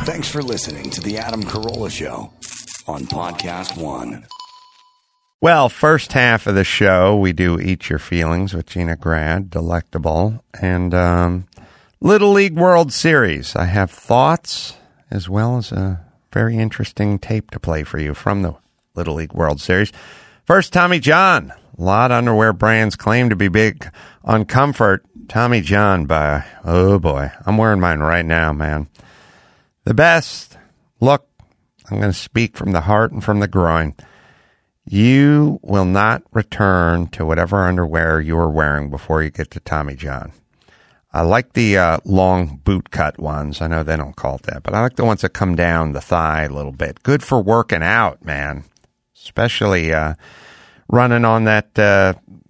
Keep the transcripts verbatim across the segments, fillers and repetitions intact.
Thanks for listening to The Adam Carolla Show on Podcast One. Well, first half of the show, we do Eat Your Feelings with Gina Grad, Delectable, and um, Little League World Series. I have thoughts as well as a very interesting tape to play for you from the Little League World Series. First, Tommy John. A lot of underwear brands claim to be big on comfort. Tommy John by, oh boy, I'm wearing mine right now, man. The best. Look, I'm going to speak from the heart and from the groin. You will not return to whatever underwear you were wearing before you get to Tommy John. I like the uh, long boot cut ones. I know they don't call it that, but I like the ones that come down the thigh a little bit. Good for working out, man. Especially uh, running on that uh,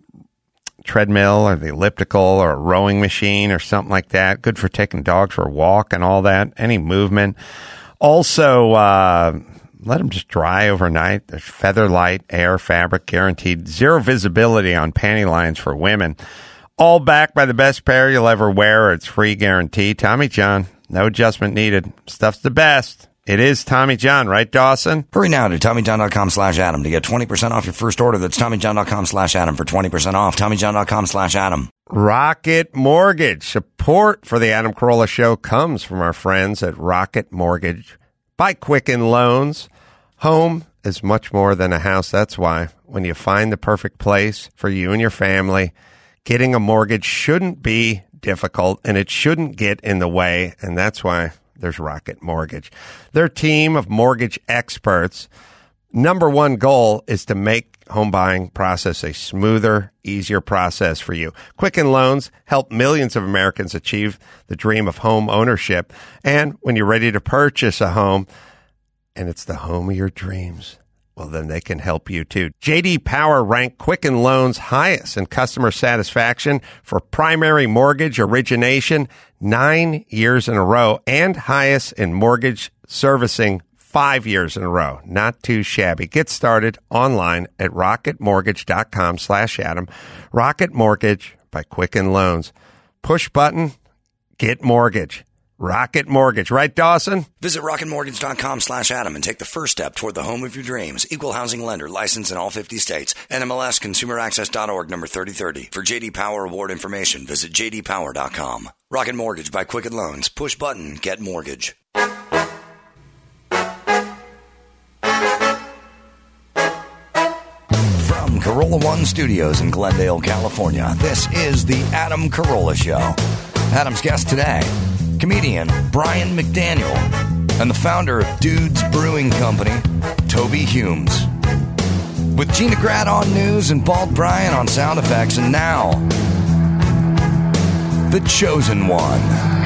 treadmill or the elliptical or a rowing machine or something like that. Good for taking dogs for a walk and all that. Any movement. Also, uh, let them just dry overnight. There's feather light, air, fabric guaranteed. Zero visibility on panty lines for women. All backed by the best pair you'll ever wear. It's free guarantee. Tommy John, no adjustment needed. Stuff's the best. It is Tommy John, right, Dawson? Hurry now to TommyJohn.com slash Adam to get twenty percent off your first order. That's TommyJohn.com slash Adam for twenty percent off. TommyJohn.com slash Adam. Rocket Mortgage. Support for the Adam Carolla Show comes from our friends at Rocket Mortgage by Quicken Loans. Home is much more than a house. That's why when you find the perfect place for you and your family, getting a mortgage shouldn't be difficult and it shouldn't get in the way. And that's why there's Rocket Mortgage. Their team of mortgage experts, number one goal is to make home buying process a smoother, easier process for you. Quicken Loans help millions of Americans achieve the dream of home ownership. And when you're ready to purchase a home, and it's the home of your dreams, well, then they can help you too. J D Power ranked Quicken Loans highest in customer satisfaction for primary mortgage origination nine years in a row and highest in mortgage servicing five years in a row. Not too shabby. Get started online at rocketmortgage.com slash Adam. Rocket Mortgage by Quicken Loans. Push button, get mortgage. Rocket Mortgage. Right, Dawson? Visit rocketmortgage.com slash Adam and take the first step toward the home of your dreams. Equal housing lender. Licensed in all fifty states. N M L S Consumer Access dot org number thirty thirty. For J D Power award information, visit j d power dot com. Rocket Mortgage by Quicken Loans. Push button. Get mortgage. From Carolla One Studios in Glendale, California, this is the Adam Carolla Show. Adam's guest today, comedian Brian McDaniel, and the founder of Dudes Brewing Company, Toby Humes. With Gina Grad on news and Bald Brian on sound effects, and now, the chosen one,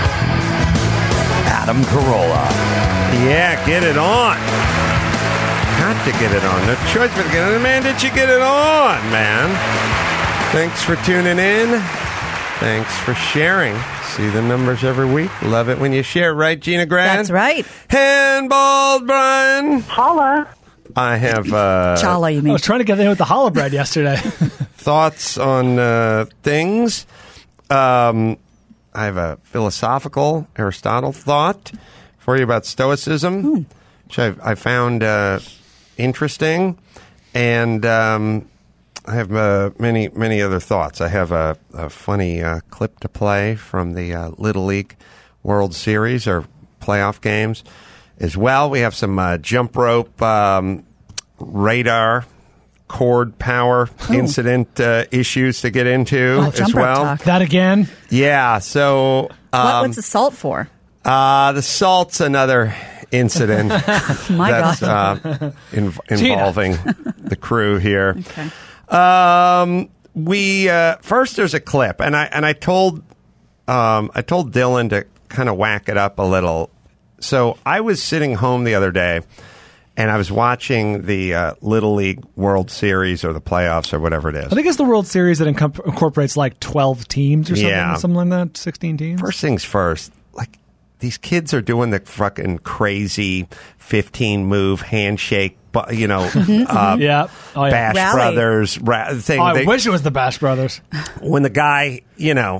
Adam Carolla. Yeah, get it on. Got to get it on. No choice but to get it on. Man, did you get it on, man? Thanks for tuning in. Thanks for sharing. See the numbers every week. Love it when you share, right, Gina Grad? That's right. Handball, Brian. Holla. I have uh, Chala, you mean? I was trying to get in with the challah bread yesterday. thoughts on uh, things. Um, I have a philosophical Aristotle thought for you about Stoicism, hmm. which I've, I found uh, interesting. And um, I have uh, many, many other thoughts. I have a, a funny uh, clip to play from the uh, Little League World Series or playoff games as well. We have some uh, jump rope, um, radar, cord power oh. incident uh, issues to get into oh, as well. Talk. That again? Yeah. So, um, what, what's the salt for? Uh, the salt's another incident My that's God. uh, in, involving the crew here. Okay. Um, we uh, first there's a clip, and I and I told um, I told Dylan to kind of whack it up a little. So I was sitting home the other day, and I was watching the uh, Little League World Series or the playoffs or whatever it is. I think it's the World Series that incorpor- incorporates like twelve teams or something, Yeah. something like that, sixteen teams. First things first, like these kids are doing the fucking crazy fifteen move handshake, bu- you know, uh, yeah. Oh, yeah. Bash Rally. Brothers ra- thing. Oh, I They- wish it was the Bash Brothers. when the guy, you know,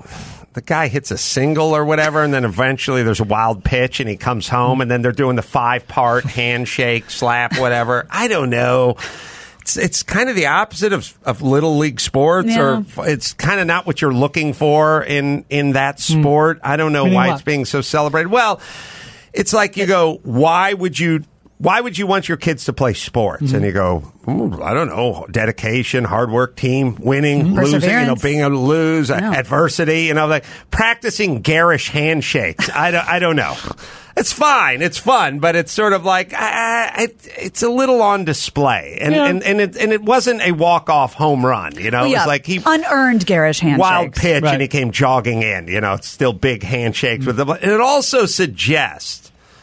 the guy hits a single or whatever, and then eventually there's a wild pitch, and he comes home, and then they're doing the five-part handshake, slap, whatever. I don't know. It's, it's kind of the opposite of, of Little League sports, Yeah. or it's kind of not what you're looking for in, in that sport. Mm. I don't know Meaning why what? it's being so celebrated. Well, it's like you go, why would you... Why would you want your kids to play sports? Mm-hmm. And you go, Ooh, I don't know, dedication, hard work, team, winning, mm-hmm. losing, you know, being able to lose, yeah. adversity, you know, like practicing garish handshakes. I don't, I don't know. It's fine, it's fun, but it's sort of like uh, it, it's a little on display, and yeah. and and it, and it wasn't a walk off home run. You know, well, yeah. it was like he unearned garish handshakes, wild pitch, right. and he came jogging in. You know, it's still big handshakes mm-hmm. with them, and it also suggests.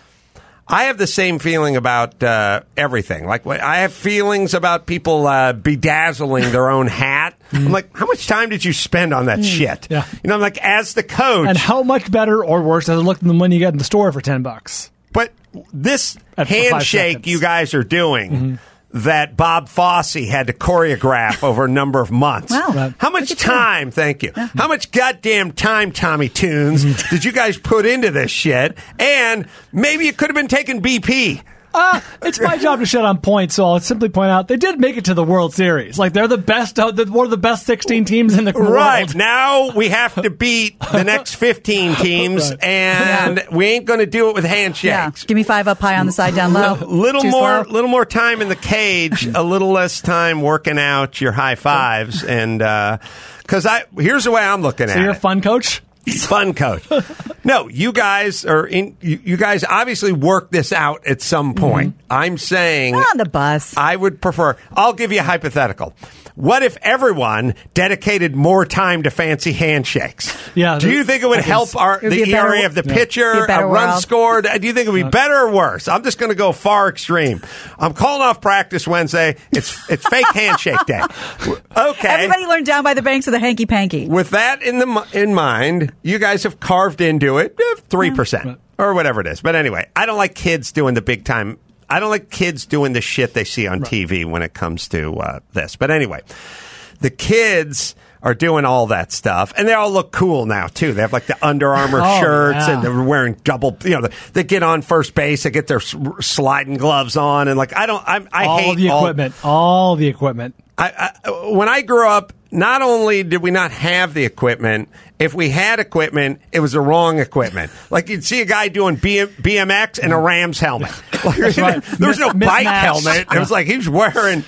I have the same feeling about uh, everything. Like, I have feelings about people uh, bedazzling their own hat. I'm like, how much time did you spend on that shit? Yeah. You know, I'm like, as the coach. And how much better or worse does it look than the money you get in the store for ten bucks? But this At handshake you guys are doing. Mm-hmm. That Bob Fosse had to choreograph over a number of months. Wow. Right. How much time, thank you, yeah. how much goddamn time, Tommy Tunes, did you guys put into this shit? And maybe it could have been taking B P. Uh, it's my job to shut on points, so I'll simply point out they did make it to the World Series. Like, they're the best, uh, one of the best sixteen teams in the world. Right. Now we have to beat the next fifteen teams, right. and yeah. we ain't going to do it with handshakes. Yeah. Give me five up high on the side, down low. little Too more, slow. little more time in the cage, a little less time working out your high fives, and because uh, I here's the way I'm looking so at it. So you're a fun coach? Fun coach. No, you guys are in. You, you guys obviously work this out at some point. Mm-hmm. I'm saying on the bus. I would prefer. I'll give you a hypothetical. What if everyone dedicated more time to fancy handshakes? Yeah. Do you think it would help our the E R A of the yeah. pitcher, a, a run world. scored? Do you think it would be better or worse? I'm just going to go far extreme. I'm calling off practice Wednesday. It's it's fake handshake day. Okay. Everybody learned down by the banks of the hanky panky. With that in the in mind, you guys have carved into it three percent or whatever it is. But anyway, I don't like kids doing the big time. I don't like kids doing the shit they see on right. T V when it comes to uh, this. But anyway, the kids are doing all that stuff, and they all look cool now too. They have like the Under Armour oh, shirts, yeah. and they're wearing double. You know, they get on first base, they get their sliding gloves on, and like I don't. I, I all hate the all, equipment. All the equipment. I, I, when I grew up, not only did we not have the equipment, if we had equipment, it was the wrong equipment. Like, you'd see a guy doing B M X and a Rams helmet. Like, right. There was no Mis- bike mismatched. helmet. It was like he was wearing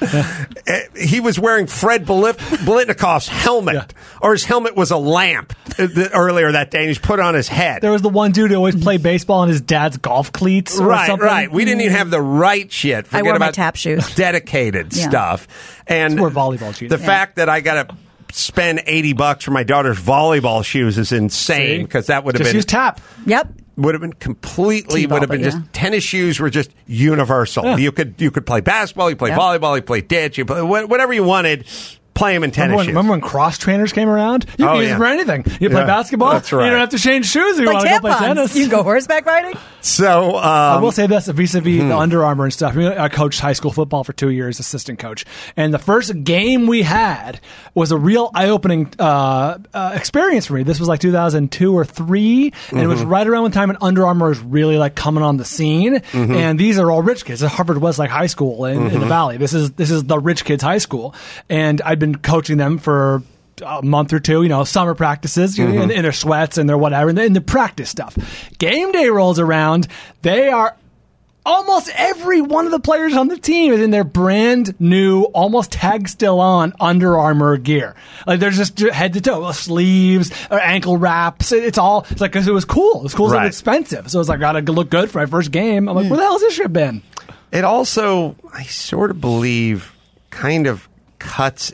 he was wearing Fred Biletnikoff's helmet, yeah. or his helmet was a lamp earlier that day, and he's put it on his head. There was the one dude who always played baseball in his dad's golf cleats or right, something. Right, We didn't even have the right shit. Forget I wore about my tap shoes. Dedicated yeah. stuff. And we're volleyball shoes. The yeah. fact that I got to spend eighty bucks for my daughter's volleyball shoes is insane, because that would have just been use tap. Yep. Would have been completely. T-ball, would have been yeah. just tennis shoes were just universal. Yeah. You could you could play basketball, you play Yep. volleyball, you play ditch, you play whatever you wanted. Play them in tennis remember when, shoes. remember when cross trainers came around? You Oh, can use yeah. them for anything. You play Yeah, basketball. that's right. You don't have to change shoes if you Like want to go play tampons. tennis. You can go horseback riding. So um, I will say this, vis-a-vis the Under Armour and stuff. I, mean, I coached high school football for two years, assistant coach. And the first game we had was a real eye-opening uh, uh, experience for me. This was like two thousand two or three, and mm-hmm. it was right around the time when Under Armour was really like coming on the scene. Mm-hmm. And these are all rich kids. It's Harvard Westlake High School in, mm-hmm. in the Valley. This is this is the rich kids' high school. And I'd been coaching them for a month or two, you know, summer practices, mm-hmm. in, in their sweats and their whatever, and the, and the practice stuff. Game day rolls around. They are almost every one of the players on the team is in their brand new, almost tag still on Under Armour gear. Like, there's just head to toe, sleeves, or ankle wraps. It, it's all, it's like, because it was cool. It was cool, right. It was expensive. So it's like, gotta look good for my first game. I'm like, where the hell has this shit been? It also, I sort of believe, kind of cuts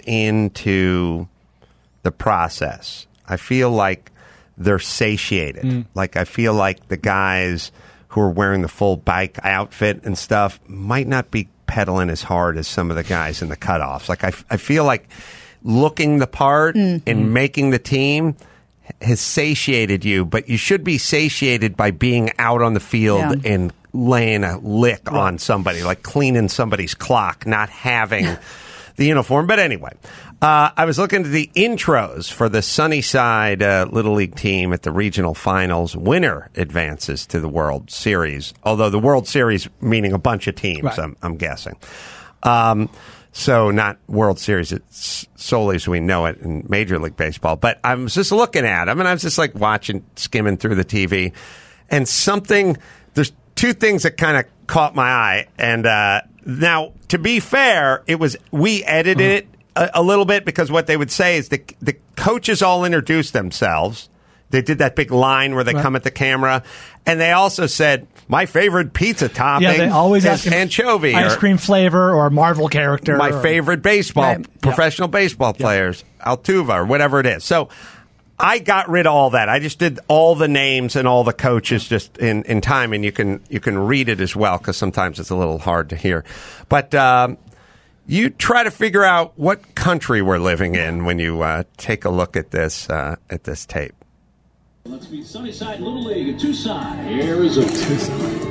into the process. I feel like they're satiated. Mm. Like, I feel like the guys who are wearing the full bike outfit and stuff might not be pedaling as hard as some of the guys in the cutoffs. Like, I, I feel like looking the part mm. and making the team has satiated you, but you should be satiated by being out on the field yeah. and laying a lick right. on somebody, like cleaning somebody's clock, not having the uniform. But anyway, Uh, I was looking at the intros for the Sunnyside uh, Little League team at the regional finals. Winner advances to the World Series, although the World Series meaning a bunch of teams, Right. I'm, I'm guessing. Um, so not World Series it's solely as we know it in Major League Baseball. But I was just looking at them, and I was just like watching, skimming through the T V, and something, there's two things that kind of caught my eye. And uh, now, to be fair, it was, we edited it a, a little bit because what they would say is the, the coaches all introduced themselves. They did that big line where they Right. come at the camera. And they also said, my favorite pizza topping Yeah, they always is ask him anchovy. ice or cream flavor or Marvel character. my or- favorite baseball, Right. professional baseball players, Altuve or whatever it is. So I got rid of all that. I just did all the names and all the coaches just in, in time, and you can you can read it as well because sometimes it's a little hard to hear. But um, you try to figure out what country we're living in when you uh, take a look at this uh, at this tape. Let's meet Sunnyside Little League in Tucson, Arizona.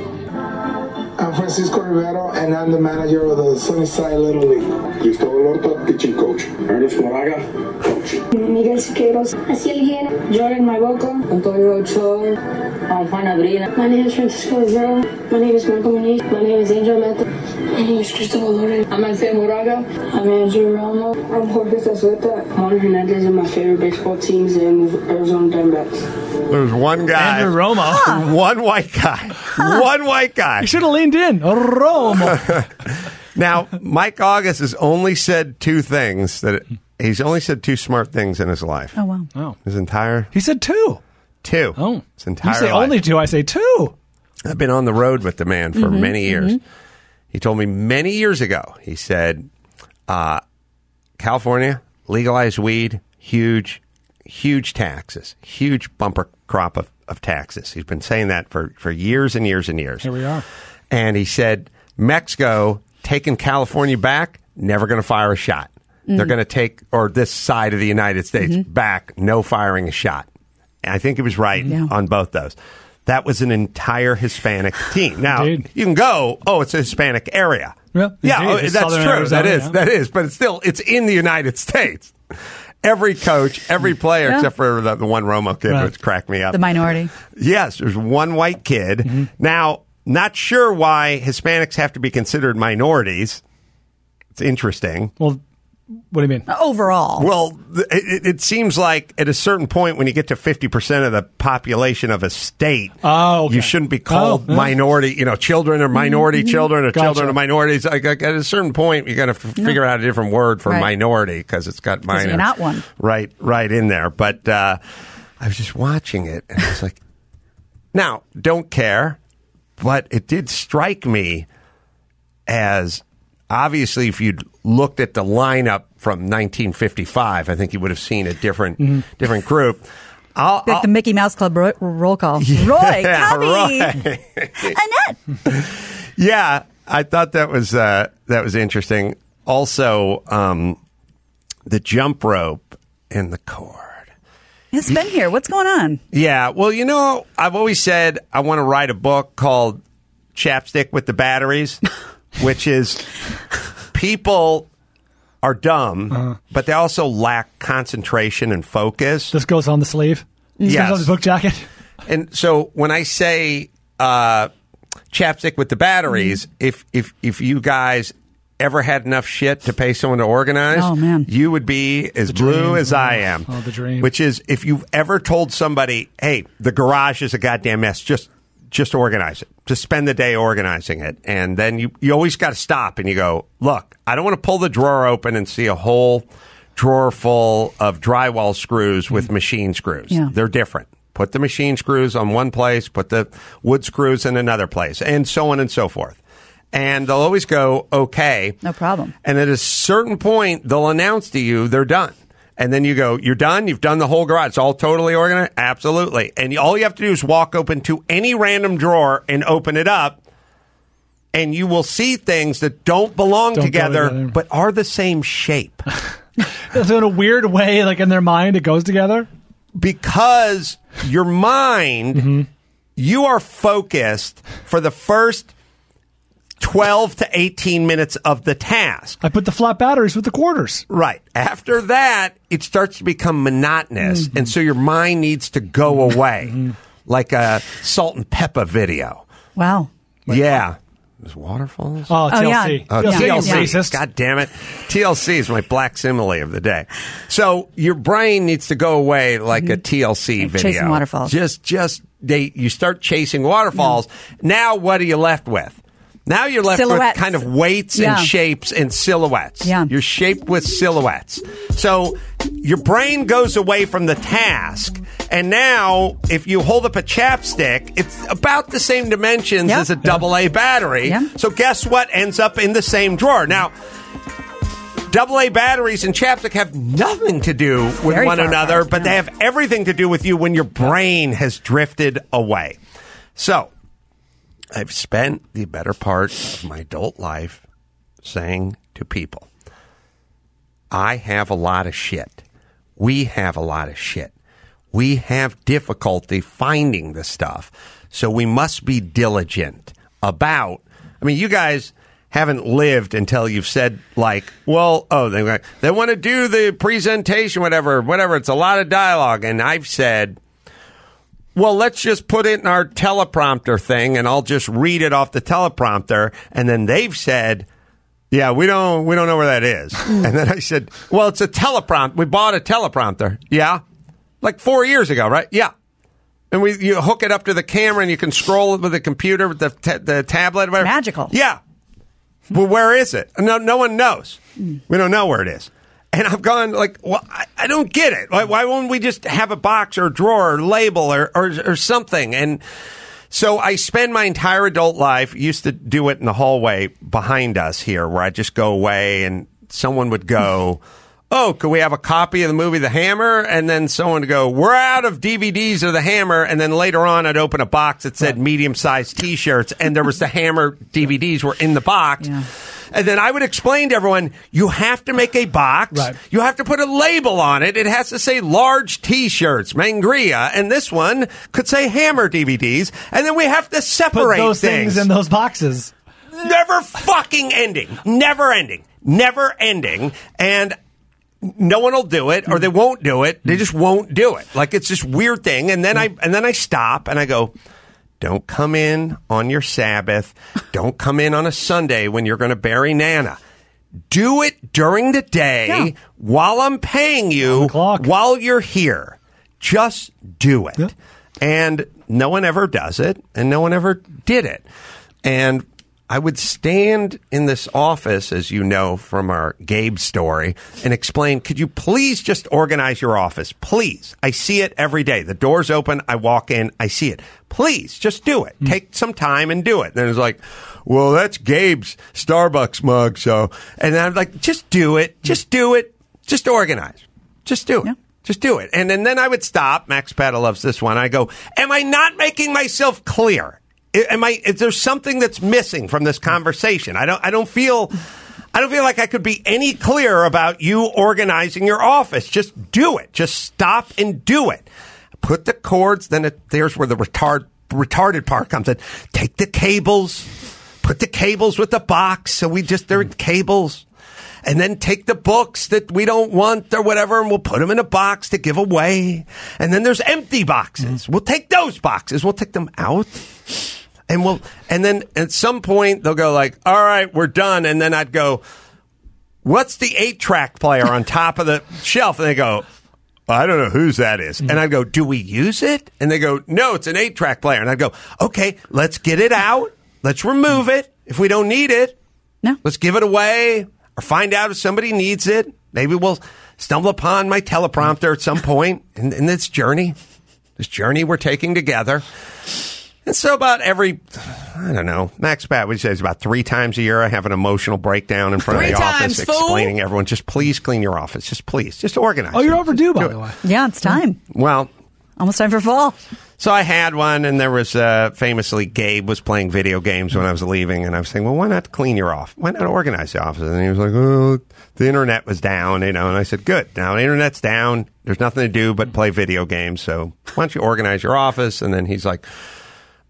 I'm Francisco Rivero, and I'm the manager of the Sunnyside Little League. Cristobal Horta, pitching coach. Ernest Moraga, coach. Miguel Siqueiros, Asiel Hiena, Jordan Magoco, Antonio Ochoa, I'm Juan Abrina. My name is Francisco Rivero. My name is Marco Muniz. My name is Angel Meta. My name is Cristobal Loren. I'm Isaiah Moraga. I'm Andrew Romo. I'm Jorge Zazueta. Juan Hernandez, and my favorite baseball teams in Arizona Diamondbacks. There's one guy, Andrew Romo. one white guy, one white guy. You should have leaned in. Romo. Now, Mike August has only said two things that it, he's only said two smart things in his life. Oh, wow. Oh. His entire He said two. two. Oh. His entire You say life. only two, I say two. I've been on the road with the man for many years. He told me many years ago, he said, uh, California, legalized weed, huge, huge taxes, huge bumper crop of, of taxes. He's been saying that for, for years and years and years. Here we are. And he said, Mexico taking California back, never going to fire a shot. They're going to take, or this side of the United States back, no firing a shot. And I think he was right Yeah. on both those. That was an entire Hispanic team. Now, Indeed. you can go, oh, it's a Hispanic area. Yeah, yeah, indeed. oh, It's that's true. Southern Arizona, that is, yeah. that is. But it's still, it's in the United States. Every coach, every player, Yeah. except for the, the one Romo kid, Right. which cracked me up. The minority. Yes, there's one white kid. Mm-hmm. Now, not sure why Hispanics have to be considered minorities. It's interesting. Well, what do you mean? Overall. Well, th- it, it seems like at a certain point, when you get to fifty percent of the population of a state, Oh, okay. you shouldn't be called Oh, yeah. minority. You know, children are minority children, or Gotcha. children are minorities. Like, like, at a certain point, you got to f- figure out a different word for Right. minority because it's got minor. you're not one. Right, right in there. But uh, I was just watching it, and I was like, now, don't care, but it did strike me as obviously if you'd looked at the lineup from nineteen fifty-five, I think you would have seen a different different group. I'll, Like I'll- the Mickey Mouse Club ro- roll call. Roy, Yeah, Cubby, Roy. Annette. Yeah, I thought that was uh, that was interesting. Also, um, the jump rope and the cord. It's been here. What's going on? Yeah, well, you know, I've always said I want to write a book called Chapstick with the Batteries, which is people are dumb, Uh-huh. but they also lack concentration and focus. This goes on the sleeve. This Yes. goes on the book jacket. And so when I say uh, Chapstick with the Batteries, if if if you guys ever had enough shit to pay someone to organize, Oh, man. you would be as blue dream. as I am. Oh, the dream. Which is, if you've ever told somebody, hey, the garage is a goddamn mess, just just organize it. Just spend the day organizing it. And then you, you always got to stop and you go, look, I don't want to pull the drawer open and see a whole drawer full of drywall screws with machine screws. Yeah. They're different. Put the machine screws on one place, put the wood screws in another place, and so on and so forth. And they'll always go, okay. No problem. And at a certain point, they'll announce to you they're done. And then you go, you're done? You've done the whole garage. It's all totally organized? Absolutely. And you- all you have to do is walk open to any random drawer and open it up, and you will see things that don't belong Don't go together, together. but are the same shape. So in a weird way, like in their mind, it goes together. Because your mind, Mm-hmm. you are focused for the first twelve to eighteen minutes of the task. I put the flat batteries with the quarters. Right. After that, it starts to become monotonous, mm-hmm. and so your mind needs to go away, mm-hmm. like a Salt and Pepper video. Wow. Like, yeah. There's waterfalls? Oh, T L C. Oh, yeah. Oh, yeah. T L C. Yeah. God damn it. T L C is my black simile of the day. So your brain needs to go away like mm-hmm. a T L C like video. Chasing waterfalls. Just, just, they, you start chasing waterfalls. Yeah. Now what are you left with? Now you're left Silhouettes. with kind of weights Yeah. and shapes and silhouettes. Yeah. You're shaped with silhouettes. So your brain goes away from the task, and now if you hold up a chapstick, it's about the same dimensions Yep. as a double A battery. Yeah. So guess what ends up in the same drawer? Now, double A batteries and chapstick have nothing to do with Very one far another, apart, but yeah. they have everything to do with you when your brain has drifted away. So I've spent the better part of my adult life saying to people, I have a lot of shit. We have a lot of shit. We have difficulty finding the stuff. So we must be diligent about, I mean, you guys haven't lived until you've said, like, well, oh, they, they want to do the presentation, whatever, whatever. It's a lot of dialogue. And I've said, well, let's just put it in our teleprompter thing, and I'll just read it off the teleprompter. And then they've said, yeah, we don't we don't know where that is. And then I said, well, it's a teleprompter. We bought a teleprompter. Yeah. Like four years ago, right? Yeah. And we you hook it up to the camera, and you can scroll it with the computer, with the, ta- the tablet. Whatever. Magical. Yeah. Well, where is it? No, no one knows. We don't know where it is. And I've gone like, well, I, I don't get it. Why, why won't we just have a box or a drawer or label or, or or something? And so I spend my entire adult life, used to do it in the hallway behind us here, where I just go away and someone would go, oh, could we have a copy of the movie The Hammer? And then someone would go, we're out of D V Ds of The Hammer. And then later on, I'd open a box that said medium-sized T-shirts, and there was The Hammer D V Ds were in the box. Yeah. And then I would explain to everyone, you have to make a box. Right. You have to put a label on it. It has to say large T-shirts, Mangria. And this one could say Hammer D V Ds. And then we have to separate Put those things. things in those boxes. Never fucking ending. Never ending. Never ending. And no one will do it, or they won't do it. They just won't do it. Like, it's this weird thing. And then I and then I stop and I go, don't come in on your Sabbath. Don't come in on a Sunday when you're going to bury Nana. Do it during the day Yeah. while I'm paying you, while you're here. Just do it. Yeah. And no one ever does it, and no one ever did it. And I would stand in this office, as you know from our Gabe story, and explain, could you please just organize your office? Please. I see it every day. The door's open. I walk in. I see it. Please, just do it. Mm. Take some time and do it. And then it's like, well, that's Gabe's Starbucks mug. So, and then I'm like, just do it. Just do it. Just organize. Just do it. Yeah. Just do it. And, and then I would stop. Max Pata loves this one. I go, am I not making myself clear? Am I? Is there something that's missing from this conversation? I don't. I don't feel. I don't feel like I could be any clearer about you organizing your office. Just do it. Just stop and do it. Put the cords. Then it, there's where the retard retarded part comes in. Take the cables. Put the cables with the box. So we just they're cables. And then take the books that we don't want or whatever, and we'll put them in a box to give away. And then there's empty boxes. We'll take those boxes. We'll take them out. And we'll, and then at some point they'll go like, all right, we're done. And then I'd go, what's the eight track player on top of the shelf? And they go, I don't know whose that is. And I'd go, do we use it? And they go, no, it's an eight track player. And I'd go, okay, let's get it out. Let's remove it. If we don't need it, no, let's give it away or find out if somebody needs it. Maybe we'll stumble upon my teleprompter at some point in, in this journey, this journey we're taking together. And so about every, I don't know, Max Pat would say it's about three times a year I have an emotional breakdown in front three of the times, office fool. explaining everyone, just please clean your office. Just please. Just organize. Oh, you're it. overdue, by Do the it. way. Yeah, it's time. Well, Almost time for fall. so I had one, and there was uh, famously Gabe was playing video games when I was leaving, and I was saying, well, why not clean your office? Why not organize the office? And he was like, oh, the internet was down, you know. And I said, good. Now the internet's down. There's nothing to do but play video games. So why don't you organize your office? And then he's like,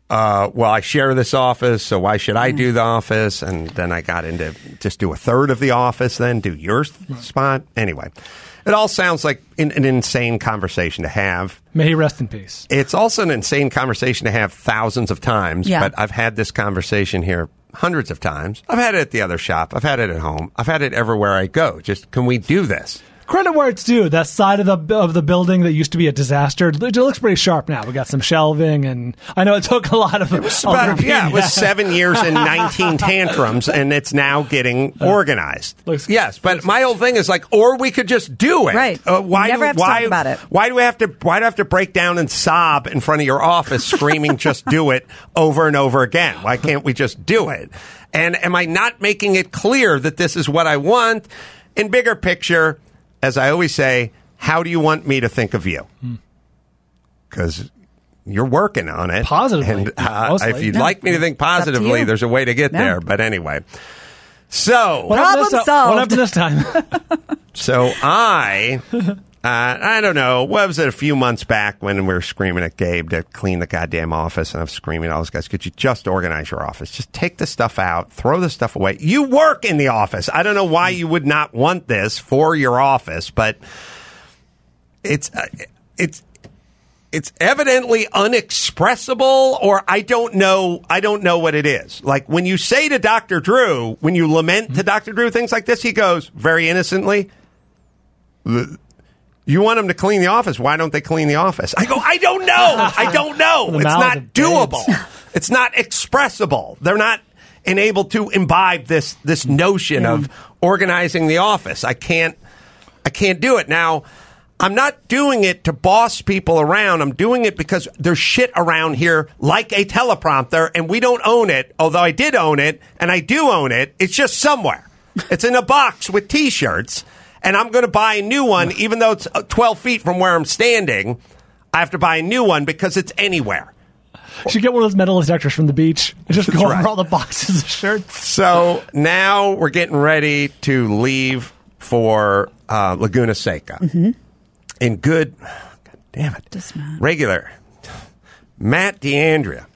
uh, well, I share this office, so why should I do the office? And then I got into just do a third of the office, then do your spot. Anyway, it all sounds like an, an insane conversation to have. May he rest in peace. It's also an insane conversation to have thousands of times, Yeah. but I've had this conversation here hundreds of times. I've had it at the other shop. I've had it at home. I've had it everywhere I go. Just, can we do this? Credit where it's due. That side of the of the building that used to be a disaster, it looks pretty sharp now. We got some shelving, and I know it took a lot of. It was about, yeah, it was seven years and nineteen tantrums, and it's now getting organized. Looks- yes, but my whole thing is like, or we could just do it. Right. Uh, why Never do, have to why, talk about it. Why do we have to? Why do I have to break down and sob in front of your office, screaming, "Just do it" over and over again? Why can't we just do it? And am I not making it clear that this is what I want? In bigger picture, as I always say, how do you want me to think of you? Because you're working on it. Positively, And uh, mostly. if you'd Yeah. like me to think It's up to positively, you. there's a way to get Yeah. there. But anyway. So, What happened Problem this- solved. What happened this time? so I, uh, I don't know, what was it, a few months back when we were screaming at Gabe to clean the goddamn office, and I'm screaming at all those guys, could you just organize your office? Just take the stuff out, throw the stuff away. You work in the office. I don't know why you would not want this for your office, but it's, uh, it's, it's evidently unexpressible, or I don't know. I don't know what it is. Like when you say to Doctor Drew, when you lament to Doctor Drew things like this, he goes very innocently, "You want them to clean the office? Why don't they clean the office?" I go, "I don't know. I don't know. The It's mouths not of babes. doable. It's not expressible. They're not enabled to imbibe this this notion of organizing the office. I can't. I can't do it now." I'm not doing it to boss people around. I'm doing it because there's shit around here like a teleprompter, and we don't own it, although I did own it, and I do own it. It's just somewhere. It's in a box with T-shirts, and I'm going to buy a new one, even though it's twelve feet from where I'm standing. I have to buy a new one because it's anywhere. You should get one of those metal detectors from the beach and just go That's over right. all the boxes of shirts. So now we're getting ready to leave for uh, Laguna Seca. Mm-hmm. In good, God damn it, This man. regular Matt D'Andrea.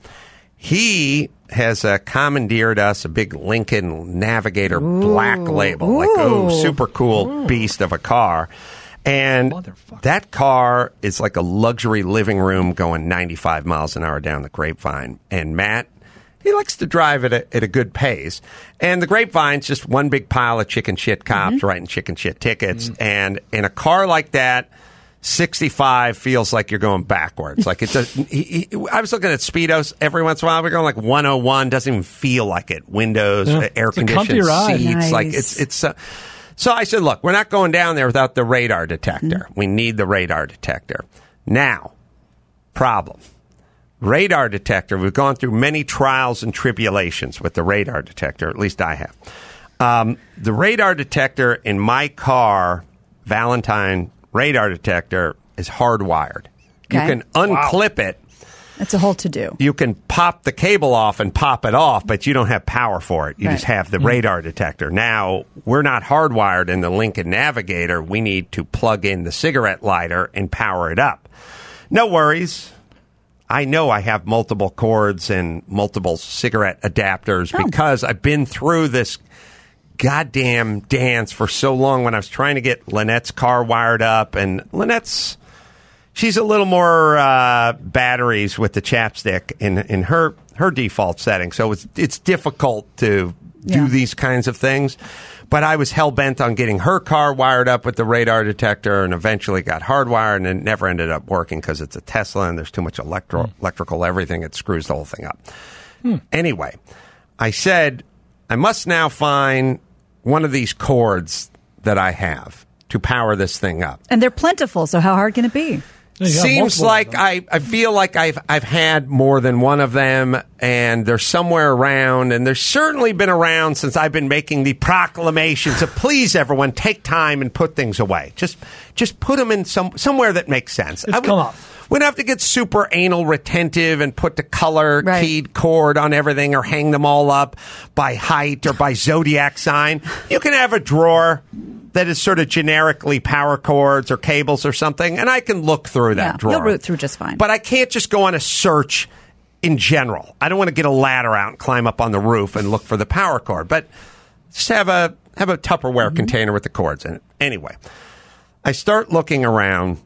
He has uh, commandeered us a big Lincoln Navigator black label, like oh, Ooh. super cool beast of a car. And Motherfucker. that car is like a luxury living room going ninety-five miles an hour down the Grapevine. And Matt, he likes to drive at a, at a good pace. And the Grapevine's just one big pile of chicken shit cops Mm-hmm. writing chicken shit tickets. And in a car like that, sixty-five feels like you're going backwards. Like it does. He, he, I was looking at Speedos every once in a while. We're going like one oh one. Doesn't even feel like it. Windows, Yeah. uh, air It's a comfy conditioned ride. seats. Nice. Like it's it's. Uh, so I said, look, we're not going down there without the radar detector. Mm-hmm. We need the radar detector. Now, problem. Radar detector. We've gone through many trials and tribulations with the radar detector. At least I have. Um, the radar detector in my car, Valentine radar detector, is hardwired. You Okay. can unclip it. It's a whole to do. You can pop the cable off and pop it off, but you don't have power for it. You Right. just have the radar detector. Now, we're not hardwired in the Lincoln Navigator. We need to plug in the cigarette lighter and power it up. No worries. I know I have multiple cords and multiple cigarette adapters Oh. because I've been through this goddamn dance for so long when I was trying to get Lynette's car wired up. And Lynette's, she's a little more uh, batteries with the chapstick in in her, her default setting. So it's, it's difficult to do Yeah. these kinds of things. But I was hell-bent on getting her car wired up with the radar detector and eventually got hardwired, and it never ended up working because it's a Tesla and there's too much electro- Mm. electrical everything. It screws the whole thing up. Anyway, I said, I must now find one of these cords that I have to power this thing up. And they're plentiful, so how hard can it be? Yeah, you got Seems multiple of like them. I, I feel like I've I've had more than one of them, and they're somewhere around, and they're certainly been around since I've been making the proclamation to please everyone, take time and put things away. Just just put them in some somewhere that makes sense. It's I would- come up. We don't have to get super anal retentive and put the color Right. keyed cord on everything or hang them all up by height or by zodiac sign. You can have a drawer that is sort of generically power cords or cables or something, and I can look through that Yeah, drawer. you'll root through just fine. But I can't just go on a search in general. I don't want to get a ladder out and climb up on the roof and look for the power cord, but just have a have a Tupperware mm-hmm. container with the cords in it. Anyway, I start looking around.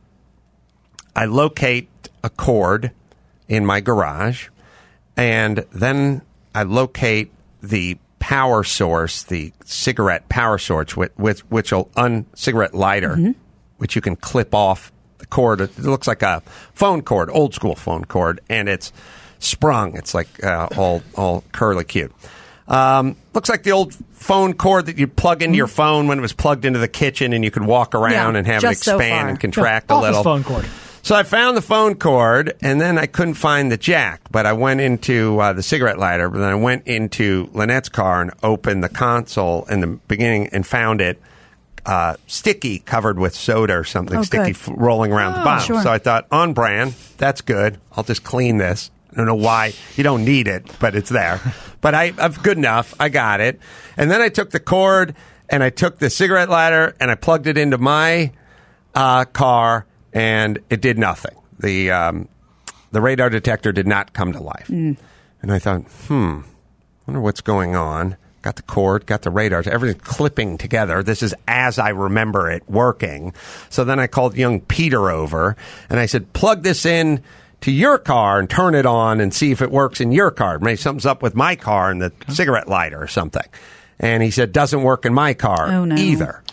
I locate a cord in my garage, and then I locate the power source, the cigarette power source, with, with which will un cigarette lighter, mm-hmm. which you can clip off the cord. It looks like a phone cord, old school phone cord, and it's sprung. It's like uh, all all curly cute. Um, looks like the old phone cord that you plug into mm-hmm. your phone when it was plugged into the kitchen, and you could walk around yeah, and have it expand so and contract yeah, a little. Phone cord. So I found the phone cord, and then I couldn't find the jack, but I went into uh, the cigarette lighter, but then I went into Lynette's car and opened the console in the beginning and found it uh, sticky, covered with soda or something, oh, sticky f- rolling around oh, the bottom. Sure. So I thought, on brand, that's good. I'll just clean this. I don't know why. You don't need it, but it's there. But I, I'm good enough. I got it. And then I took the cord, and I took the cigarette lighter, and I plugged it into my uh, car, and it did nothing. The um, the radar detector did not come to life. Mm. And I thought, hmm, wonder what's going on. Got the cord, got the radars, everything's clipping together. This is as I remember it working. So then I called young Peter over, and I said, plug this in to your car and turn it on and see if it works in your car. Maybe something's up with my car and the okay. cigarette lighter or something. And he said, doesn't work in my car oh, no. either.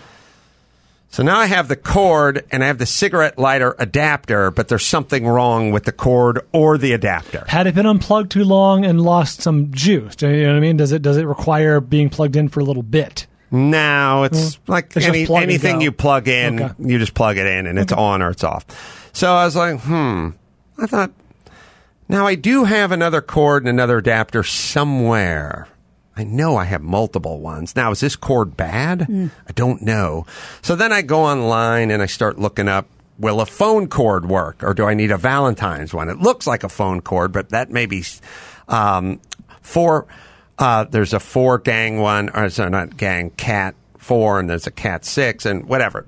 So now I have the cord and I have the cigarette lighter adapter, but there's something wrong with the cord or the adapter. Had it been unplugged too long and lost some juice? Do you know what I mean? Does it does it require being plugged in for a little bit? No, it's mm. like it's any, anything you plug in, okay. you just plug it in and it's okay. on or it's off. So I was like, hmm. I thought, now I do have another cord and another adapter somewhere. I know I have multiple ones. Now, is this cord bad? Mm. I don't know. So then I go online and I start looking up, will a phone cord work or do I need a Valentine's one? It looks like a phone cord, but that may be um, four. Uh, there's a four gang one, or sorry, not gang, cat four, and there's a cat six, and whatever.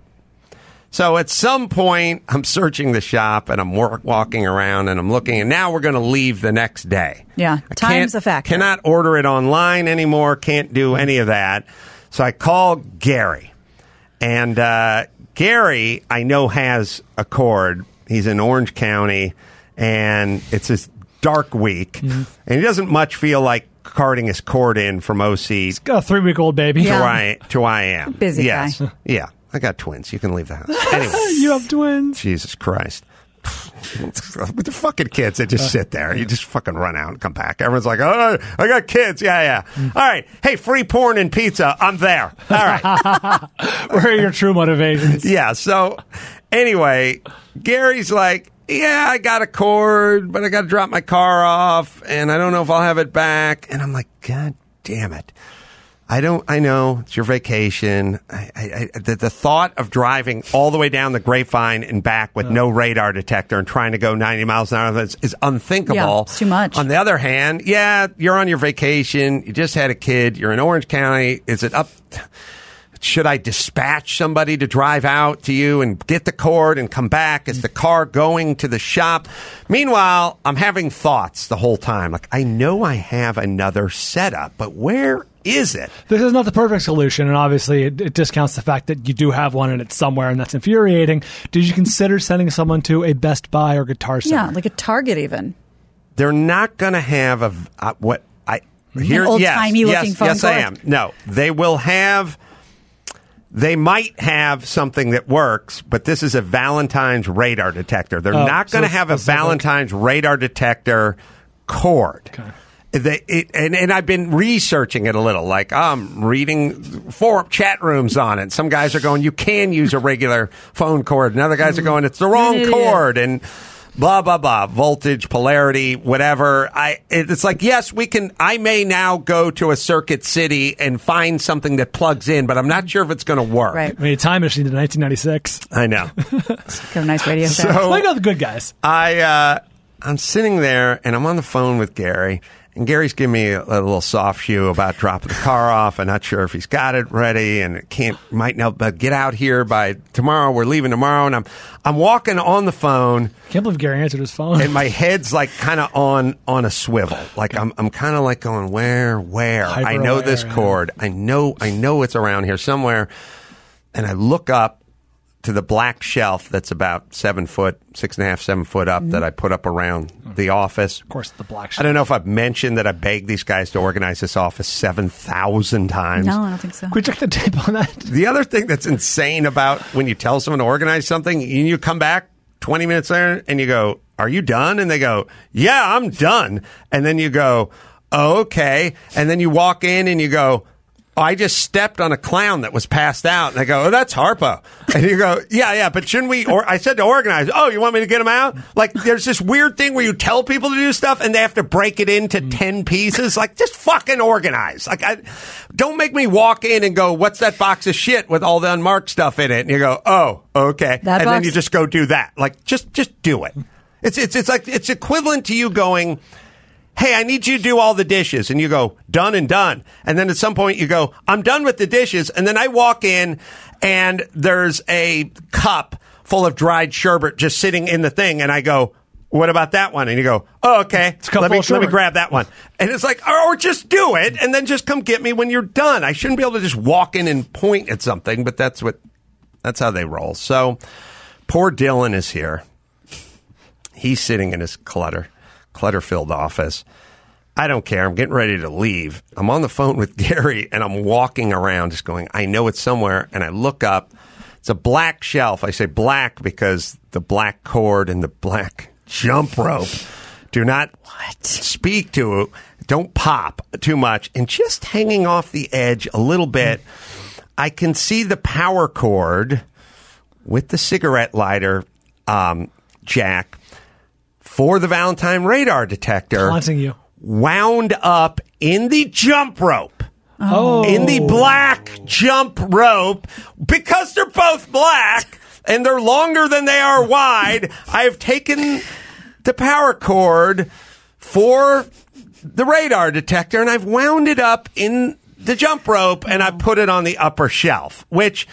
So at some point, I'm searching the shop, and I'm work, walking around, and I'm looking, and now we're going to leave the next day. Yeah, time's a factor. Cannot order it online anymore, can't do any of that. So I call Gary, and uh, Gary, I know, has a cord. He's in Orange County, and it's this dark week, mm-hmm. and he doesn't much feel like carting his cord in from O C. He's got a three-week-old baby. Yeah. To, I, to I am. Busy yes. guy. Yeah. I got twins. You can leave the house. Anyway. You have twins. Jesus Christ. With the fucking kids, they just sit there. You just fucking run out and come back. Everyone's like, oh, I got kids. Yeah, yeah. Mm. All right. Hey, free porn and pizza. I'm there. All right. Where are your true motivations? Yeah. So anyway, Gary's like, yeah, I got a cord, but I got to drop my car off, and I don't know if I'll have it back. And I'm like, God damn it. I don't, I know, it's your vacation. I, I, I, the, the thought of driving all the way down the Grapevine and back with no radar detector and trying to go ninety miles an hour is, is unthinkable. Yeah, it's too much. On the other hand, yeah, you're on your vacation. You just had a kid. You're in Orange County. Is it up? Should I dispatch somebody to drive out to you and get the cord and come back? Is the car going to the shop? Meanwhile, I'm having thoughts the whole time. Like, I know I have another setup, but where is it? This is not the perfect solution, and obviously it, it discounts the fact that you do have one and it's somewhere, and that's infuriating. Did you consider sending someone to a Best Buy or Guitar Center? Yeah, like a Target even. They're not going to have a uh, what I here. An old yes, timey yes, looking phone yes, cord. I am. No, they will have. They might have something that works, but this is a Valentine's radar detector. They're oh, not going to so have a Valentine's radar detector cord. Okay. They, it, and, and I've been researching it a little. Like, I'm reading forum chat rooms on it. Some guys are going, you can use a regular phone cord. And other guys are going, it's the wrong cord. And blah, blah, blah. Voltage, polarity, whatever. I. It's like, yes, we can. I may now go to a Circuit City and find something that plugs in, but I'm not sure if it's going to work. Right. I mean, a time machine in nineteen ninety-six. I know. Got a nice radio show. So, I know the good guys. I, uh, I'm sitting there, and I'm on the phone with Gary, and Gary's giving me a, a little soft shoe about dropping the car off. I'm not sure if he's got it ready, and can't might not but get out here by tomorrow. We're leaving tomorrow, and I'm I'm walking on the phone. Can't believe Gary answered his phone. And my head's like kind of on on a swivel. Like I'm I'm kind of like going, where, where? Hyper I know aware, this yeah. cord. I know I know it's around here somewhere. And I look up to the black shelf that's about seven foot, six and a half, seven foot up that I put up around the office. Of course, the black shelf. I don't know if I've mentioned that I begged these guys to organize this office seven thousand times. No, I don't think so. Can we check the tape on that? The other thing that's insane about when you tell someone to organize something, you you come back twenty minutes later and you go, are you done? And they go, yeah, I'm done. And then you go, oh, okay. And then you walk in and you go, oh, I just stepped on a clown that was passed out. And I go, oh, that's Harpo. And you go, yeah, yeah, but shouldn't we? Or I said to organize. Oh, you want me to get him out? Like, there's this weird thing where you tell people to do stuff and they have to break it into ten pieces. Like, just fucking organize. Like, I, don't make me walk in and go, what's that box of shit with all the unmarked stuff in it? And you go, oh, okay. That and box- then you just go do that. Like, just, just do it. It's, it's, it's like, it's equivalent to you going, hey, I need you to do all the dishes. And you go, done and done. And then at some point you go, I'm done with the dishes. And then I walk in and there's a cup full of dried sherbet just sitting in the thing. And I go, what about that one? And you go, oh, okay. It's a cup Let full me, of let me sherbet. grab that one. And it's like, or, or just do it and then just come get me when you're done. I shouldn't be able to just walk in and point at something, but that's what, that's how they roll. So poor Dylan is here. He's sitting in his clutter, clutter-filled office. I don't care. I'm getting ready to leave. I'm on the phone with Gary, and I'm walking around just going, I know it's somewhere. And I look up. It's a black shelf. I say black because the black cord and the black jump rope do not what? speak to it. Don't pop too much. And just hanging off the edge a little bit, I can see the power cord with the cigarette lighter um, jack for the Valentine radar detector. Taunting you. Wound up in the jump rope. Oh. In the black jump rope. Because they're both black and they're longer than they are wide, I've taken the power cord for the radar detector and I've wound it up in the jump rope and I put it on the upper shelf, which...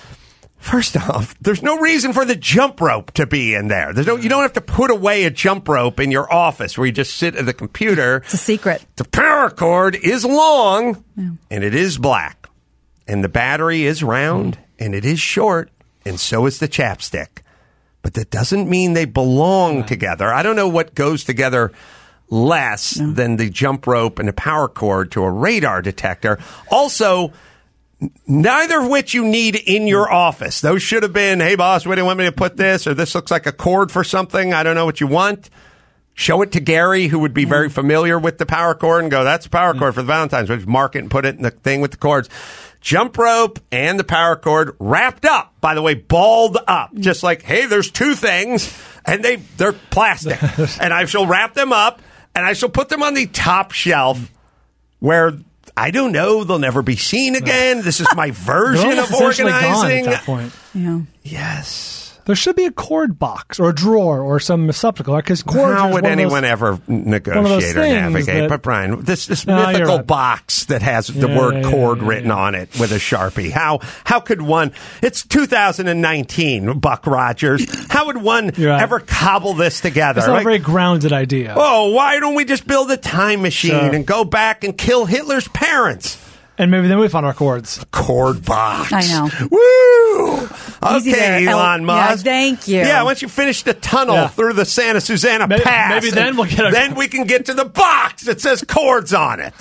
First off, there's no reason for the jump rope to be in there. There's no, you don't have to put away a jump rope in your office where you just sit at the computer. It's a secret. The power cord is long, Yeah. and it is black. And the battery is round, and it is short, and so is the chapstick. But that doesn't mean they belong together. I don't know what goes together less No. than the jump rope and the power cord to a radar detector. Also... Neither of which you need in your office. Those should have been, hey, boss, where do you want me to put this? Or this looks like a cord for something. I don't know what you want. Show it to Gary, who would be very familiar with the power cord, and go, that's a power cord for the Valentine's. We'll just mark it and put it in the thing with the cords. Jump rope and the power cord wrapped up, by the way, balled up. Just like, hey, there's two things, and they, they're plastic. And I shall wrap them up, and I shall put them on the top shelf where... I don't know. They'll never be seen again. This is my version They're of essentially gone organizing. at that point. Yeah. Yes. There should be a cord box or a drawer or some receptacle because cords. How are would one of anyone those, ever those negotiate or things navigate? that- But Brian, this this No, you're mythical right. box that has the Yeah, word yeah, cord yeah, written yeah. on it with a Sharpie. How how could one? It's two thousand nineteen, Buck Rogers. How would one You're right. ever cobble this together? It's not Like, a very grounded idea. oh, why don't we just build a time machine Sure. and go back and kill Hitler's parents? And maybe then we found our cords. Cord box. I know. Woo! Easy Okay, there, El- Elon yeah, Musk. thank you. Yeah, once you finish the tunnel Yeah. through the Santa Susana Maybe- Pass, maybe then and we'll get a- then we can get to the box that says cords on it.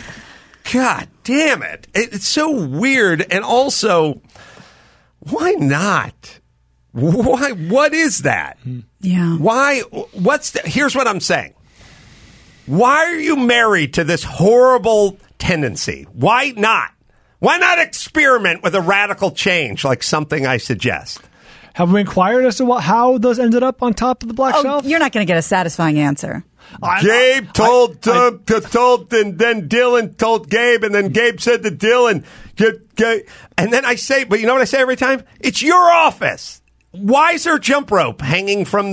God damn it! it it's so weird, and also, why not? Why? What is that? Yeah. Why? What's the, here's what I'm saying. Why are you married to this horrible tendency? Why not? Why not experiment with a radical change like something I suggest? Have we inquired as to what, how those ended up on top of the black Oh, shelf? you're not going to get a satisfying answer. I- Gabe I- told I- uh, to, told and then Dylan told Gabe and then Gabe said to Dylan, get, get, and then I say, but you know what I say every time? It's your office. Why is there a jump rope hanging from the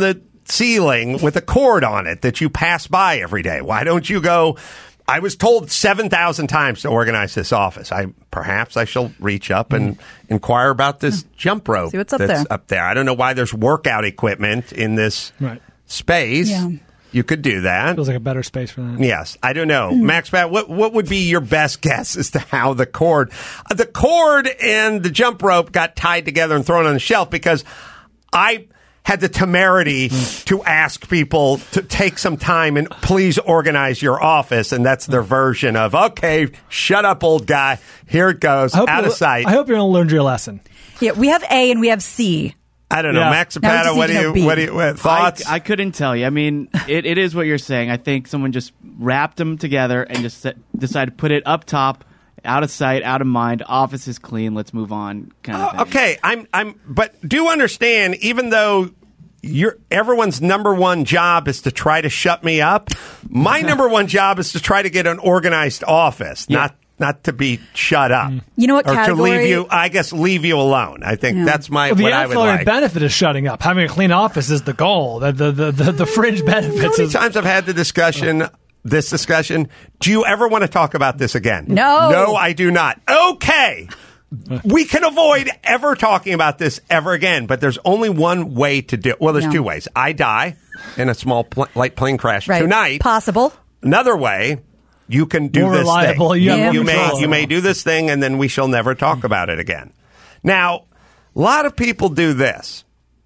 ceiling with a cord on it that you pass by every day? Why don't you go, I was told seven thousand times to organize this office. I Perhaps I shall reach up and inquire about this jump rope See what's up that's there. up there. I don't know why there's workout equipment in this Right. space. Yeah. You could do that. Feels like a better space for that. Yes, I don't know. Max Pat, what what would be your best guess as to how the cord uh, the cord and the jump rope got tied together and thrown on the shelf? Because I had the temerity to ask people to take some time and please organize your office, and that's their version of, okay, shut up, old guy. Here it goes, I hope out you- of sight. I hope you learned your lesson. Yeah, we have A and we have C. I don't know, Yeah. Max Now we Zapata, just what need do to you know B. what do you what, thoughts? I, I couldn't tell you. I mean, it, it is what you're saying. I think someone just wrapped them together and just set, decided to put it up top, out of sight, out of mind. Office is clean. Let's move on. Kind of thing. Okay, I'm, I'm, but do understand, even though your everyone's number one job is to try to shut me up, my number one job is to try to get an organized office, Yeah. not not to be shut up. You know what or category- to leave you, I guess, leave you alone. I think Yeah. that's my Well, the what I would ancillary like. benefit is shutting up. Having a clean office is the goal. The the the, the, the fringe How benefits many is times I've had the discussion, this discussion? Do you ever want to talk about this again? No. No, I do not. Okay. We can avoid ever talking about this ever again, but there's only one way to do it. Well, there's No. two ways. I die in a small pl- light plane crash Right. tonight. Possible. Another way, you can do More this reliable. thing. You have more you may control. you may do this thing, and then we shall never talk about it again. Now, a lot of people do this.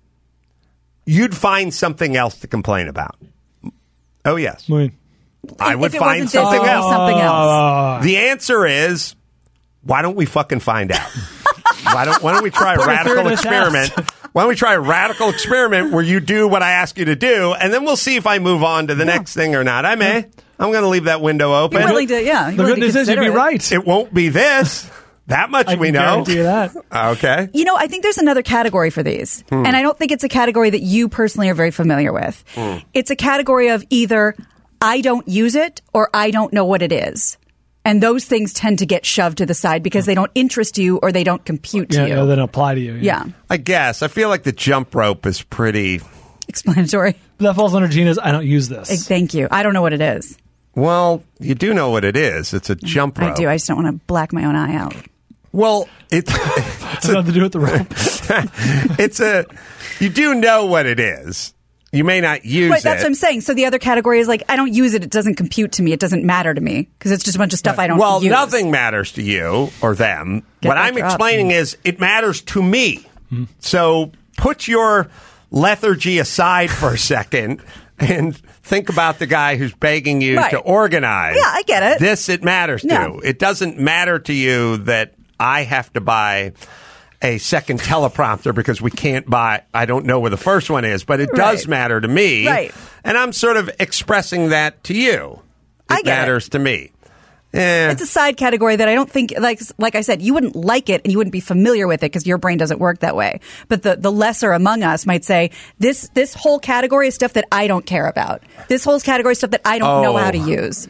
You'd find something else to complain about. Oh yes, I mean, I would If it find wasn't this, it something would be else. Something else. The answer is, why don't we fucking find out? why don't Why don't we try a Put a radical third in the experiment? test. Why don't we try a radical experiment where you do what I ask you to do, and then we'll see if I move on to the next thing or not. I may. I'm going to leave that window open. You're willing to, yeah. You're the willing good to news is you'd consider be it. right. It won't be this. That much I we can know. guarantee you that. Okay. You know, I think there's another category for these. Hmm. And I don't think it's a category that you personally are very familiar with. Hmm. It's a category of either I don't use it or I don't know what it is. And those things tend to get shoved to the side because they don't interest you or they don't compute to Yeah, you. no, they don't apply to you. yeah. I guess. I feel like the jump rope is pretty. Explanatory. That falls under Gina's. I don't use Eh, this. Thank you. I don't know what it is. Well, you do know what it is. It's a jump rope. I do. I just don't want to black my own eye out. Well, it's It's nothing to do with the rope. it's a. You do know what it is. You may not use Right, that's it. what I'm saying. So the other category is like, I don't use it. It doesn't compute to me. It doesn't matter to me because it's just a bunch of stuff I don't Well, use. nothing matters to you or them. Get what back I'm your up. explaining is it matters to me. So put your lethargy aside for a second and think about the guy who's begging you Right. to organize. Yeah, I get it. This it matters to. Yeah. It doesn't matter to you that I have to buy a second teleprompter because we can't buy, I don't know where the first one is, but it does Right. matter to me. Right. And I'm sort of expressing that to you. It I get it. matters to me. Eh. It's a side category that I don't think, like, like I said, you wouldn't like it and you wouldn't be familiar with it because your brain doesn't work that way. But the, the lesser among us might say, this, this whole category is stuff that I don't care about. This whole category is stuff that I don't know Oh. how to use.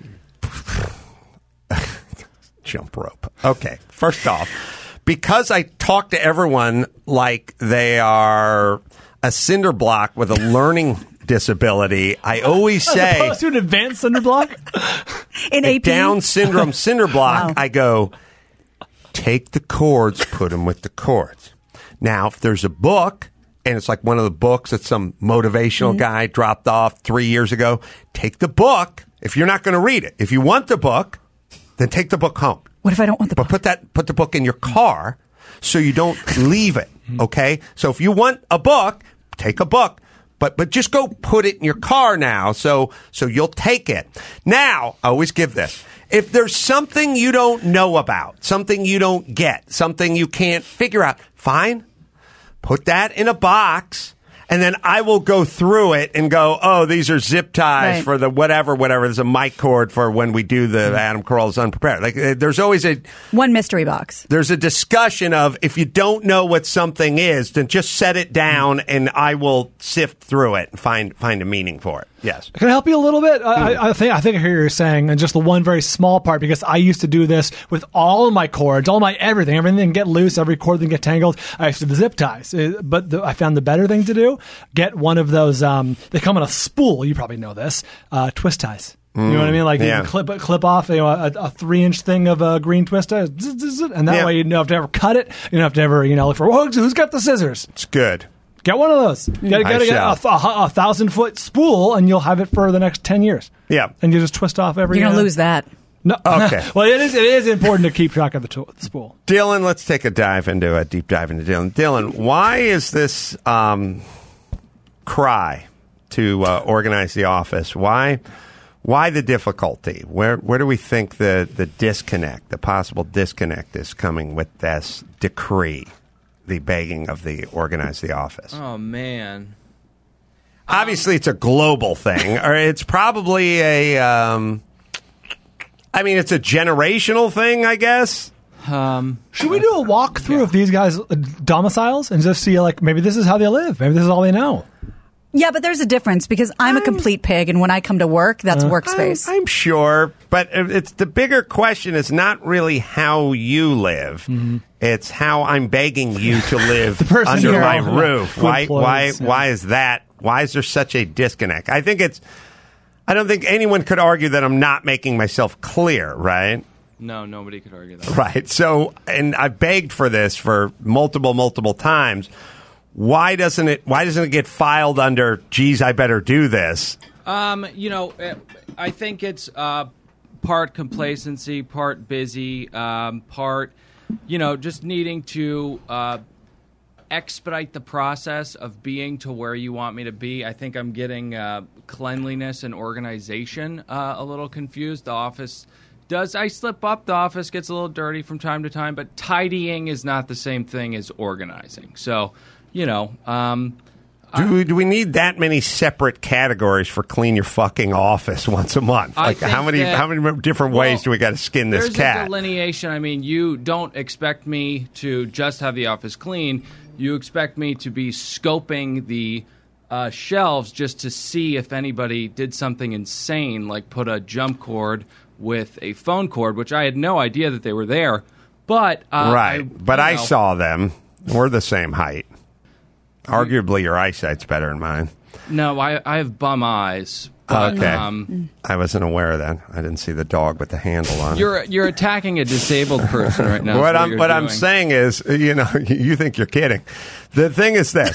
Jump rope. Okay. First off, because I talk to everyone like they are a cinder block with a learning disability, I always As say opposed to an advanced cinder block. In a A P, Down syndrome cinder block, Wow. I go, take the chords, put them with the chords. Now, if there's a book, and it's like one of the books that some motivational guy dropped off three years ago, take the book. If you're not going to read it, if you want the book, then take the book home. what if I don't want the But book? put that put the book in your car so you don't leave it. Okay? So if you want a book, take a book. But but just go put it in your car now so so you'll take it. Now, I always give this. If there's something you don't know about, something you don't get, something you can't figure out, fine. Put that in a box. And then I will go through it and go, oh, these are zip ties Right. for the whatever, whatever. There's a mic cord for when we do the Adam Carolla's Unprepared. Like, uh, there's always a One mystery box. there's a discussion of if you don't know what something is, then just set it down and I will sift through it and find find a meaning for it. Yes. Can I help you a little bit? I, I think I think I hear you're saying, and just the one very small part, because I used to do this with all of my cords, all my everything, everything get loose, every cord didn't get tangled. I used to do the zip ties, Uh, but the, I found the better thing to do: get one of those. Um, they come in a spool. You probably know this. Uh, twist ties. You know what I mean? Like yeah. you can clip clip off you know, a, a three inch thing of a green twist, uh, zzz, zzz, zzz, and that Yeah. way you don't have to ever cut it. You don't have to ever you know look for oh, who's got the scissors. It's good. Get one of those. You gotta, I gotta get a, shall. a, a thousand foot spool, and you'll have it for the next ten years. Yeah. And you just twist off every. You're gonna uh, lose that. No. Okay. Well, it is. It is important to keep track of the, to- the spool. Dylan, let's take a dive into a deep dive into Dylan. Dylan, why is this um, cry to uh, organize the office? Why? Why the difficulty? Where where do we think the, the disconnect, the possible disconnect, is coming with this decree, the begging of the organize the office? Oh man! Obviously, it's a global thing, or it's probably a. Um, I mean, it's a generational thing, I guess. Um, Should we do a walkthrough yeah. of these guys' uh, domiciles and just see, like, maybe this is how they live, maybe this is all they know? Yeah, but there's a difference because I'm a complete pig, and when I come to work, that's uh, workspace. I'm, I'm sure, but it's the bigger question is not really how you live. Mm-hmm. It's how I'm begging you to live under my roof. Why? Why? Yeah. Why is that? Why is there such a disconnect? I think it's. I don't think anyone could argue that I'm not making myself clear, right? No, nobody could argue that. Right. So, and I've begged for this for multiple, multiple times. Why doesn't it? Why doesn't it get filed under? Geez, I better do this. Um, you know, I think it's uh, part complacency, part busy, um, part, you know, just needing to uh, expedite the process of being to where you want me to be. I think I'm getting uh, cleanliness and organization uh, a little confused. The office does. I slip up. The office gets a little dirty from time to time, but tidying is not the same thing as organizing. So. You know, um, do, we, do we need that many separate categories for clean your fucking office once a month? Like how many that, how many different ways well, do we got to skin this there's cat? There's a delineation. I mean, you don't expect me to just have the office clean. You expect me to be scoping the uh, shelves just to see if anybody did something insane, like put a jump cord with a phone cord, which I had no idea that they were there. But uh, right, I, but I know, saw them. We're the same height. Arguably, your eyesight's better than mine. No, I, I have bum eyes. But, okay, um, I wasn't aware of that. I didn't see the dog with the handle on. You're you're attacking a disabled person right now. what what I'm what doing. I'm saying is, you know, you think you're kidding. The thing is this.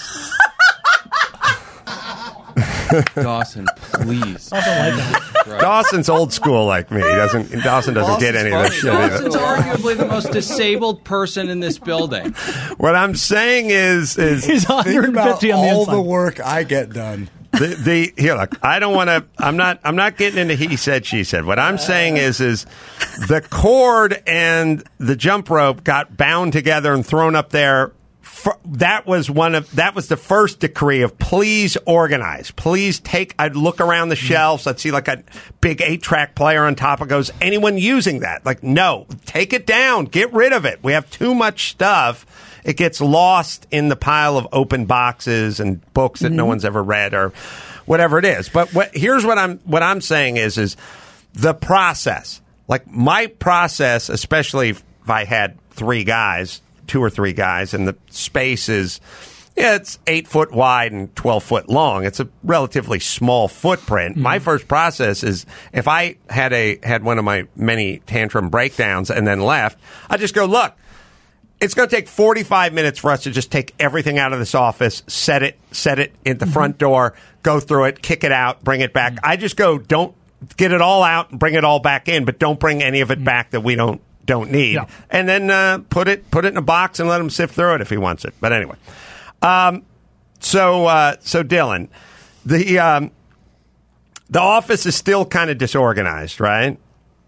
Dawson, please. Dawson's old school like me. He doesn't Dawson doesn't Dawson's get any funny. of this shit. Dawson's either. arguably the most disabled person in this building. What I'm saying is, is he's one hundred fifty on the all inside. the work I get done. The, the here, look. I don't want to. I'm not. I'm not getting into he said, she said. What I'm saying is, is the cord and the jump rope got bound together and thrown up there. For, that was one of. That was the first decree of please organize. Please take. I'd look around the shelves. I'd see like a big eight track player on top. It goes. Anyone using that? Like no. Take it down. Get rid of it. We have too much stuff. It gets lost in the pile of open boxes and books that mm-hmm. no one's ever read or whatever it is. But what, here's what I'm what I'm saying is is the process. Like my process, especially if I had three guys, two or three guys, and the space is yeah, it's eight foot wide and twelve foot long. It's a relatively small footprint. Mm-hmm. My first process is if I had a had one of my many tantrum breakdowns and then left, I just go look. It's going to take forty-five minutes for us to just take everything out of this office, set it, set it at the mm-hmm. front door, go through it, kick it out, bring it back. Mm-hmm. I just go, don't get it all out and bring it all back in, but don't bring any of it mm-hmm. back that we don't don't need. Yeah. And then uh, put it put it in a box and let him sift through it if he wants it. But anyway, um, so uh, so Dylan, the um, the office is still kind of disorganized, right?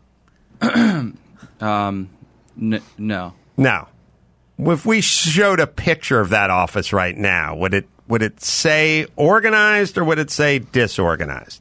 um, n- no, no. If we showed a picture of that office right now, would it would it say organized or would it say disorganized?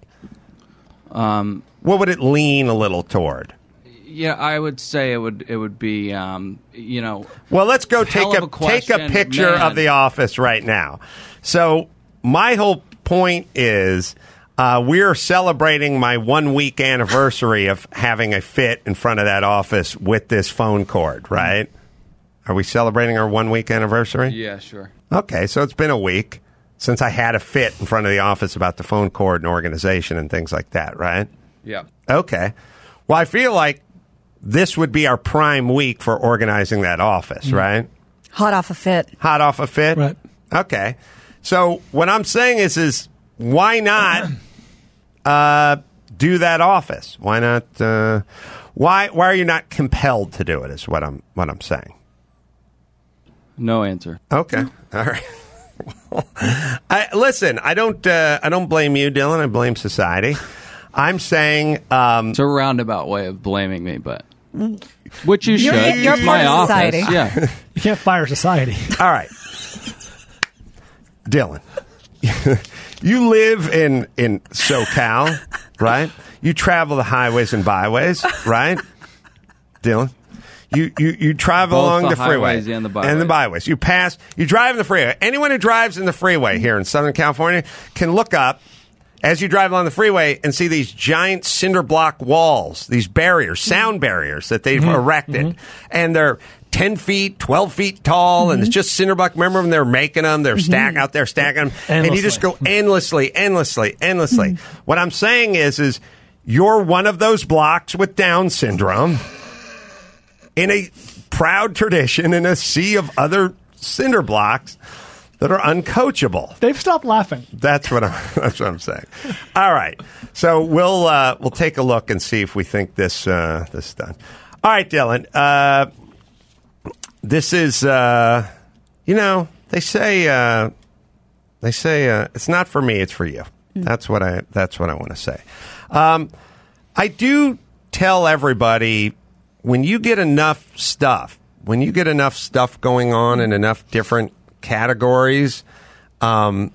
Um, what would it lean a little toward? Yeah, I would say it would it would be um, you know. Well, let's go take a, a question, take a picture man. of the office right now. So my whole point is, Uh, we're celebrating my one-week anniversary of having a fit in front of that office with this phone cord, right? Are we celebrating our one-week anniversary? Yeah, sure. Okay, so it's been a week since I had a fit in front of the office about the phone cord and organization and things like that, right? Yeah. Okay. Well, I feel like this would be our prime week for organizing that office, mm. right? Hot off a fit. Hot off a fit? Right. Okay. So what I'm saying is, is why not uh, do that office? Why not? Uh, why why are you not compelled to do it? Is what I'm what I'm saying. No answer. Okay. All right. I, listen, I don't uh, I don't blame you, Dylan. I blame society. I'm saying um, it's a roundabout way of blaming me, but which you You're- should. you're It's part my of office. society. Yeah. You can't fire society. All right. Dylan, you live in, in SoCal, right? You travel the highways and byways, right? Dylan? You, you, you travel Both along the the, freeway highways and the byways. and the byways. You pass, you drive in the freeway. Anyone who drives in the freeway here in Southern California can look up as you drive along the freeway and see these giant cinder block walls, these barriers, sound barriers that they've Mm-hmm. erected. Mm-hmm. And they're ten feet, twelve feet tall, Mm-hmm. and it's just cinder block. Remember when they were making them? They're stack out there stacking them. And you just go endlessly, endlessly, endlessly. Mm-hmm. What I'm saying is, is you're one of those blocks with Down syndrome in a proud tradition in a sea of other cinder blocks that are uncoachable. They've stopped laughing. That's what I'm. That's what I'm saying. All right, so we'll uh, we'll take a look and see if we think this uh, this is done. All right, Dylan. Uh, this is uh, you know they say uh, they say uh, it's not for me, it's for you. That's what I. That's what I want to say. Um, I do tell everybody when you get enough stuff, when you get enough stuff going on in enough different categories. Um,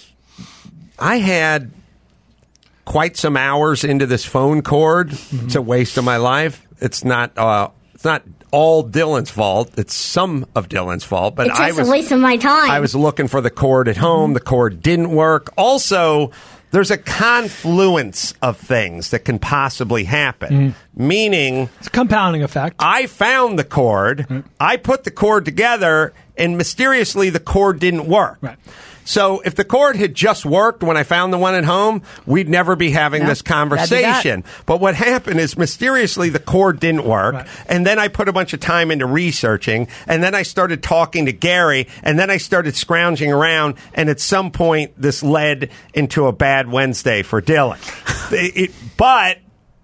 I had quite some hours into this phone cord. Mm-hmm. It's a waste of my life. It's not. Uh, it's not all Dylan's fault. It's some of Dylan's fault. But it's I just was a waste of my time. I was looking for the cord at home. The cord didn't work. Also, there's a confluence of things that can possibly happen. Mm-hmm. Meaning, it's a compounding effect. I found the cord. Mm-hmm. I put the cord together. And mysteriously, the cord didn't work. Right. So if the cord had just worked when I found the one at home, we'd never be having Yeah, this conversation. But what happened is mysteriously the cord didn't work. Right. And then I put a bunch of time into researching. And then I started talking to Gary. And then I started scrounging around. And at some point, this led into a bad Wednesday for Dylan. it, it, but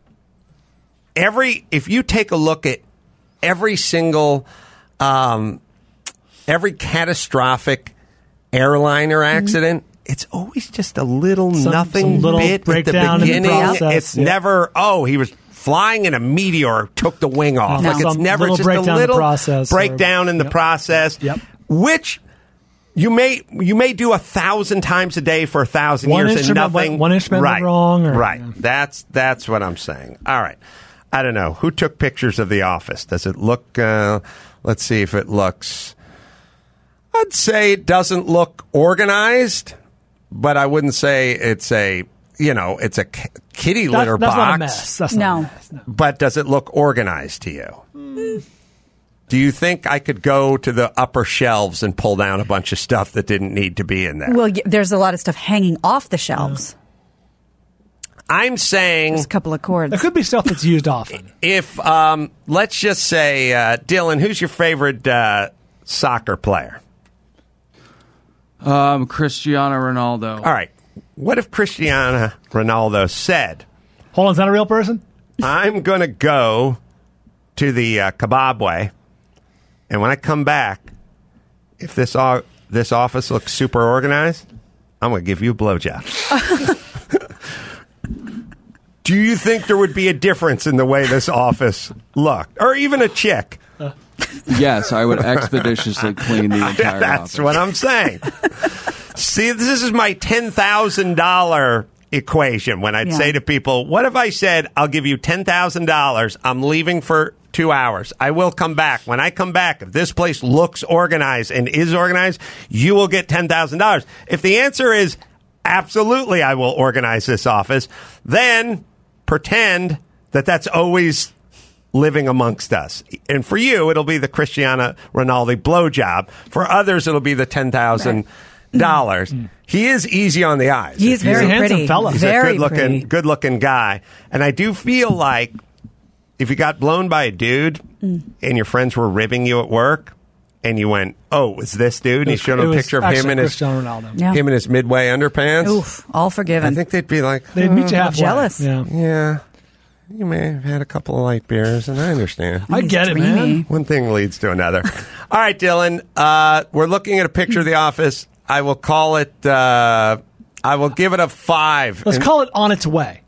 every if you take a look at every single... Um, Every catastrophic airliner accident, mm-hmm. it's always just a little some, nothing some little bit at the beginning. In the process, it's yeah. never, oh, he was flying and a meteor took the wing off. No. Like it's Some never little just a breakdown in the little process breakdown or, in the yep. process, Yep. which you may you may do a thousand times a day for a thousand one years and instrument nothing. Went, one instrument right, went wrong. Or, right. Yeah. That's that's what I'm saying. All right. I don't know. Who took pictures of the office? Does it look, uh, let's see if it looks... I'd say it doesn't look organized, but I wouldn't say it's a, you know, it's a k- kitty That's, litter that's box. not a mess. That's not No. a mess. No. But does it look organized to you? Mm. Do you think I could go to the upper shelves and pull down a bunch of stuff that didn't need to be in there? Well, y- there's a lot of stuff hanging off the shelves. I'm saying There's a couple of cords. There could be stuff that's used often. if, um, let's just say, uh, Dylan, who's your favorite uh, soccer player? Um, Cristiano Ronaldo. All right. What if Cristiano Ronaldo said, Hold on, is that a real person? I'm going to go to the uh, Kebabway, and when I come back, if this o- this office looks super organized, I'm going to give you a blowjob. Do you think there would be a difference in the way this office looked? Or even a chick? Yes, I would expeditiously clean the entire That's office. what I'm saying. See, this is my ten thousand dollars equation when I'd Yeah. say to people, what if I said, I'll give you ten thousand dollars, I'm leaving for two hours. I will come back. When I come back, if this place looks organized and is organized, you will get ten thousand dollars. If the answer is, absolutely I will organize this office. Then pretend that that's always living amongst us. And for you, it'll be the Cristiano Ronaldo blowjob. For others, it'll be the ten thousand dollars. Right. He is easy on the eyes. He's very he's a pretty. handsome fella. He's very a good-looking, pretty. good-looking guy. And I do feel like if you got blown by a dude mm. and your friends were ribbing you at work, and you went, "Oh, is this dude?" And he showed them a picture of him and his Ronaldo. Yeah. him in his midway underpants. Oof, all forgiven. I think they'd be like, they'd meet you "Oh, halfway. Jealous. Yeah. yeah, you may have had a couple of light beers, and I understand. I get it, man. One thing leads to another. All right, Dylan, uh, we're looking at a picture of the office. I will call it. Uh, I will give it a five. Let's and- call it on its way.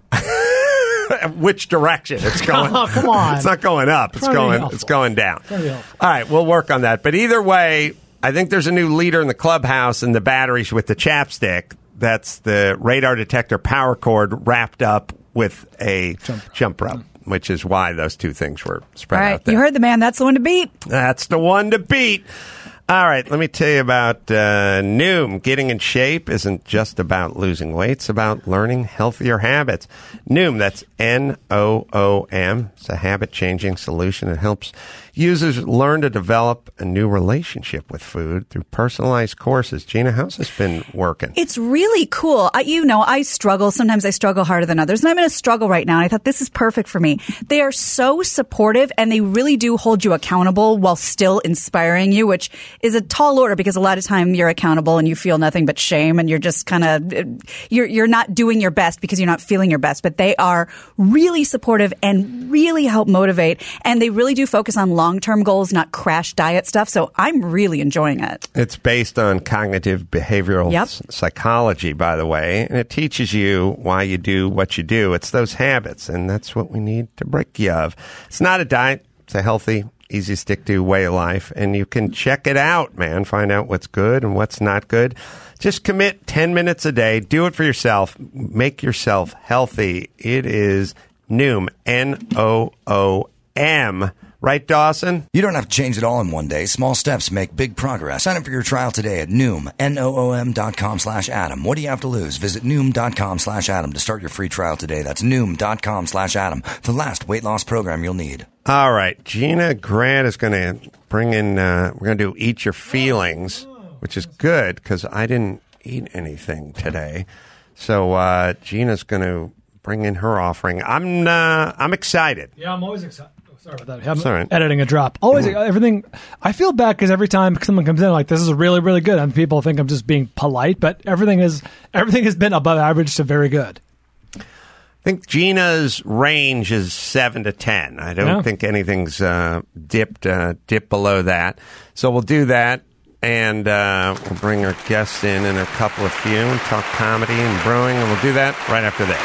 Which direction it's going? Oh, come on. It's not going up. It's Trying to be going. helpful. It's going down. Trying to be helpful. All right, we'll work on that. But either way, I think there's a new leader in the clubhouse and the batteries with the chapstick. That's the radar detector power cord wrapped up with a jump, jump rope, which is why those two things were spread All right, out there. you heard the man. That's the one to beat. That's the one to beat. All right, let me tell you about uh, Noom. Getting in shape isn't just about losing weight. It's about learning healthier habits. Noom, that's N O O M. It's a habit-changing solution that helps users learn to develop a new relationship with food through personalized courses. Gina, how's this been working? It's really cool. I, you know, I struggle. Sometimes I struggle harder than others. And I'm in a struggle right now. And I thought this is perfect for me. They are so supportive and they really do hold you accountable while still inspiring you, which is a tall order because a lot of time you're accountable and you feel nothing but shame and you're just kind of, you're, you're not doing your best because you're not feeling your best. But they are really supportive and really help motivate. And they really do focus on long-term goals, not crash diet stuff. So I'm really enjoying it. It's based on cognitive behavioral Yep. s- psychology, by the way, and it teaches you why you do what you do. It's those habits, and that's what we need to break you of. It's not a diet. It's a healthy, easy stick to way of life, and you can check it out, man. Find out what's good and what's not good. Just commit ten minutes a day. Do it for yourself. Make yourself healthy. It is Noom, N O O M. Right, Dawson? You don't have to change it all in one day. Small steps make big progress. Sign up for your trial today at Noom, N O O M dot com slash Adam. What do you have to lose? Visit Noom dot com slash Adam to start your free trial today. That's Noom dot com slash Adam. The last weight loss program you'll need. All right. Gina Grant is going to bring in, uh, we're going to do Eat Your Feelings, which is good because I didn't eat anything today. So uh, Gina's going to bring in her offering. I'm uh, I'm excited. Yeah, I'm always excited. Sorry about that. I'm Sorry. editing a drop. Always everything. I feel bad because every time someone comes in like this is really really good, and people think I'm just being polite, but everything is everything has been above average to very good. I think Gina's range is seven to ten. I don't Yeah. think anything's uh, dipped uh, dipped below that. So we'll do that, and uh, we'll bring our guests in in a couple of few and talk comedy and brewing, and we'll do that right after this.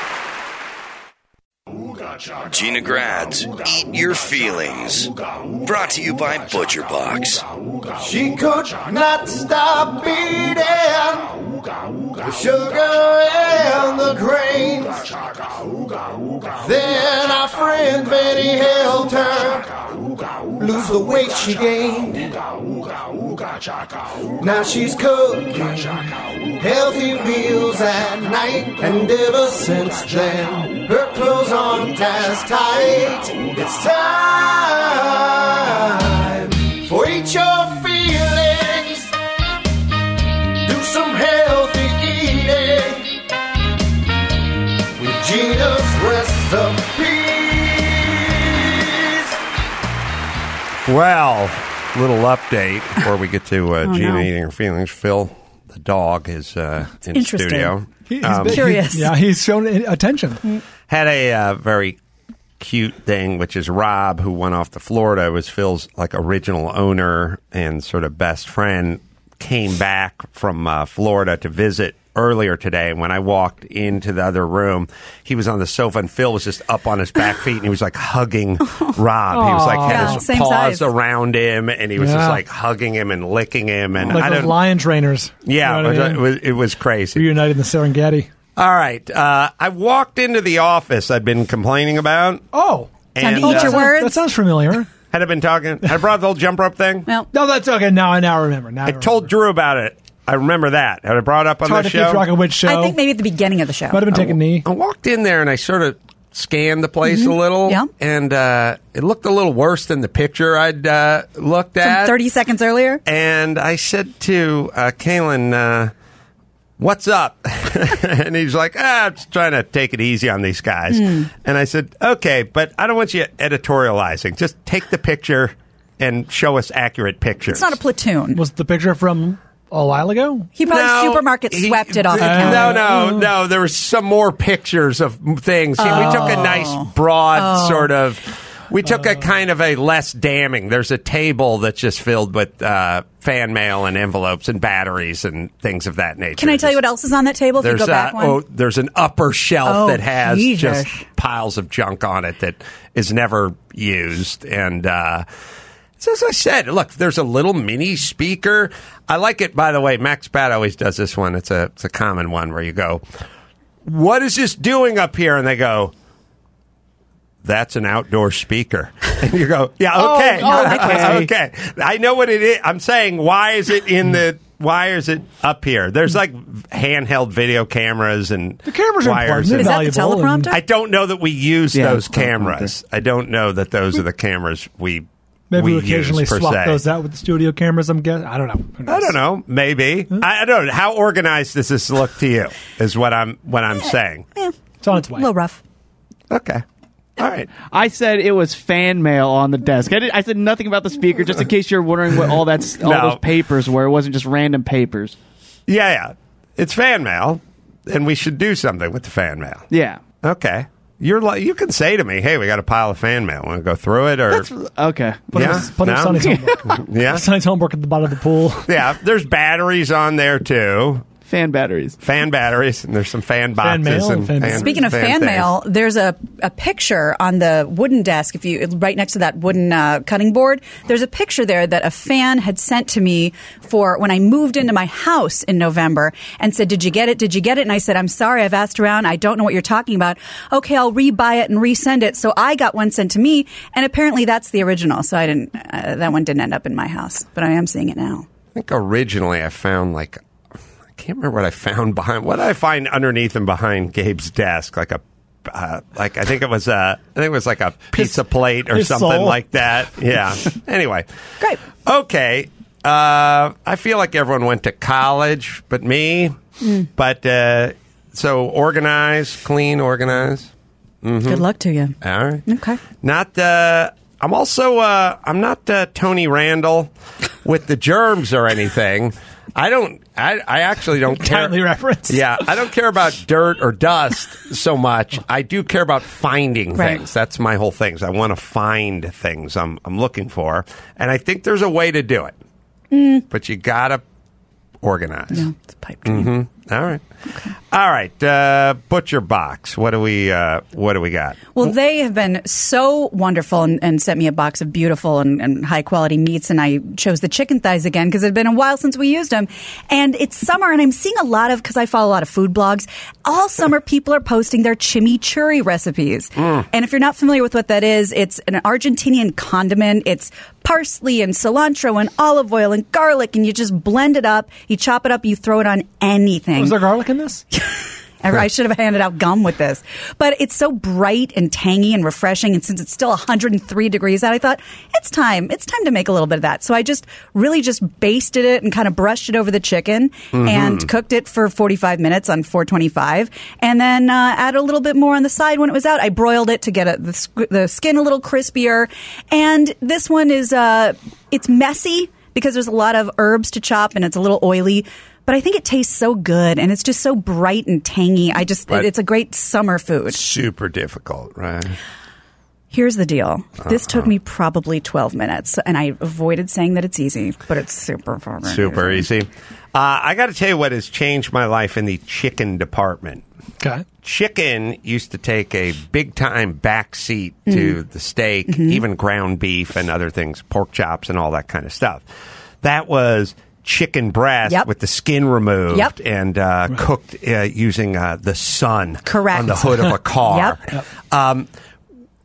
Gina Grad's Eat Your Feelings. Brought to you by Butcher Box. She could not stop eating the sugar and the grains. Then our friend Betty helped her lose the weight she gained. Now she's cooking healthy meals at night, and ever since then her clothes aren't as tight. It's time for Eat Your Feelings. Do some healthy eating with Gina's recipes. Well, little update before we get to uh, Oh, Gina no. eating her feelings. Phil, the dog, is uh, in interesting. studio. He- He's Um, been- Curious. he- yeah, he's shown attention. Had a uh, very cute thing, which is Rob, who went off to Florida, was Phil's like original owner and sort of best friend, came back from uh, Florida to visit earlier today. And when I walked into the other room, he was on the sofa and Phil was just up on his back feet and he was like hugging Rob. He was like had Yeah, his same paws size. around him and he was Yeah. just like hugging him and licking him. And Like I those don't, lion trainers. yeah, You know what I it, mean? was, it was crazy. Reunited in the Serengeti. All right. Uh, I walked into the office I'd been complaining about. Oh, Time And, to eat uh, your words. that sounds familiar. Had I been talking? Had I brought the whole jump rope thing? Well, No, that's okay. Now I now remember. Now I, I told Drew about it. I remember that. Had I brought it up on It's hard the to show? keep track of which show. I think maybe at the beginning of the show. Might have been taking knee. I walked in there and I sort of scanned the place Mhm. a little. Yeah. And uh, it looked a little worse than the picture I'd uh, looked From at. thirty seconds earlier. And I said to uh, Kalen, uh, what's up? And he's like, ah, I'm just trying to take it easy on these guys. Mm. And I said, okay, but I don't want you editorializing. Just take the picture and show us accurate pictures. It's not a platoon. Was the picture from a while ago? He probably No, supermarket he- swept it off the Uh, counter. No, no, no. There was some more pictures of things. See, we took a nice, broad Oh. sort of. We took a kind of a less damning. There's a table that's just filled with uh, fan mail and envelopes and batteries and things of that nature. Can I tell you what else is on that table? If you There's go back uh, one. oh, there's an upper shelf Oh, that has Jesus. just piles of junk on it that is never used. And uh, so as I said, look, there's a little mini speaker. I like it, by the way. Max Bat always does this one. It's a it's a common one where you go, "What is this doing up here?" And they go, "That's an outdoor speaker." And you go, "Yeah, okay, Oh, okay. okay. I know what it is." I'm saying, why is it in the? Why is it up here? There's like handheld video cameras and The cameras are wires. important. They're Is that the valuable and- teleprompter? I don't know that we use Yeah, those it's teleprompter. cameras. I don't know that those are the cameras we Maybe we we occasionally use, per swap se. those out with the studio cameras. I'm guessing. I don't know. Who I knows? don't know. Maybe I, I don't know. How organized does this look to you? Is what I'm what I'm saying. Yeah, It's on its a way. little rough. Okay. All right. I said it was fan mail on the desk. I, did, I said nothing about the speaker, just in case you're wondering what all that's all No. those papers were. It wasn't just random papers. Yeah, yeah. It's fan mail, and we should do something with the fan mail. Yeah. Okay. You're like you can say to me, "Hey, we got a pile of fan mail. Want to go through it?" Or That's okay. Put yeah, up, put up No? Sonny's homework. yeah, Sonny's homework at the bottom of the pool. yeah. There's batteries on there too. Fan batteries. Fan batteries, and there's some fan boxes. mail and and fan- fan, Speaking of fan things. mail, there's a, a picture on the wooden desk. If you right next to that wooden uh, cutting board, there's a picture there that a fan had sent to me for when I moved into my house in November and said, "Did you get it? Did you get it?" And I said, "I'm sorry, I've asked around. I don't know what you're talking about." Okay, I'll rebuy it and resend it. So I got one sent to me, and apparently that's the original. So I didn't. Uh, that one didn't end up in my house, but I am seeing it now. I think originally I found like I can't remember what I found behind. What did I find underneath and behind Gabe's desk? Like a, uh, like I think it was a, I think it was like a pizza plate or his something soul. like that. Yeah. Anyway, Great. okay. Uh, I feel like everyone went to college, but me. Mm. But uh, so organized, clean, organized. Good luck to you. All right. Okay. Not. Uh, I'm also. Uh, I'm not uh, Tony Randall with the germs or anything. I don't. I, I actually don't care. Timely reference. Yeah, I don't care about dirt or dust so much. I do care about finding Right. things. That's my whole thing. Is I want to find things I'm I'm looking for, and I think there's a way to do it. But you gotta organize. Yeah, it's a pipe dream. Mm-hmm. All right. All right. Uh, Butcher Box. What do we? Uh, what do we got? Well, they have been so wonderful and, and sent me a box of beautiful and, and high quality meats. And I chose the chicken thighs again because it had been a while since we used them. And it's summer, and I'm seeing a lot of, because I follow a lot of food blogs, all summer people are posting their chimichurri recipes. And if you're not familiar with what that is, it's an Argentinian condiment. It's parsley and cilantro and olive oil and garlic, and you just blend it up. You chop it up. You throw it on anything. Was there garlic in this? I I should have handed out gum with this. But it's so bright and tangy and refreshing. And since it's still one hundred three degrees out, I thought, it's time. It's time to make a little bit of that. So I just really just basted it and kind of brushed it over the chicken and cooked it for forty-five minutes on four twenty-five. And then uh, added a little bit more on the side when it was out. I broiled it to get it, the, sk- the skin a little crispier. And this one is, uh, it's messy because there's a lot of herbs to chop and it's a little oily. But I think it tastes so good, and it's just so bright and tangy. I just, But- it's a great summer food. Super difficult, right? Here's the deal. This took me probably twelve minutes, and I avoided saying that it's easy, but it's super fun. Super easy. Uh, I got to tell you what has changed my life in the chicken department. Okay. Chicken used to take a big time back seat to the steak, even ground beef and other things, pork chops and all that kind of stuff. That was chicken breast Yep. with the skin removed Yep. and uh, cooked uh, using uh, the sun Correct. on the hood of a car. Yep. Um,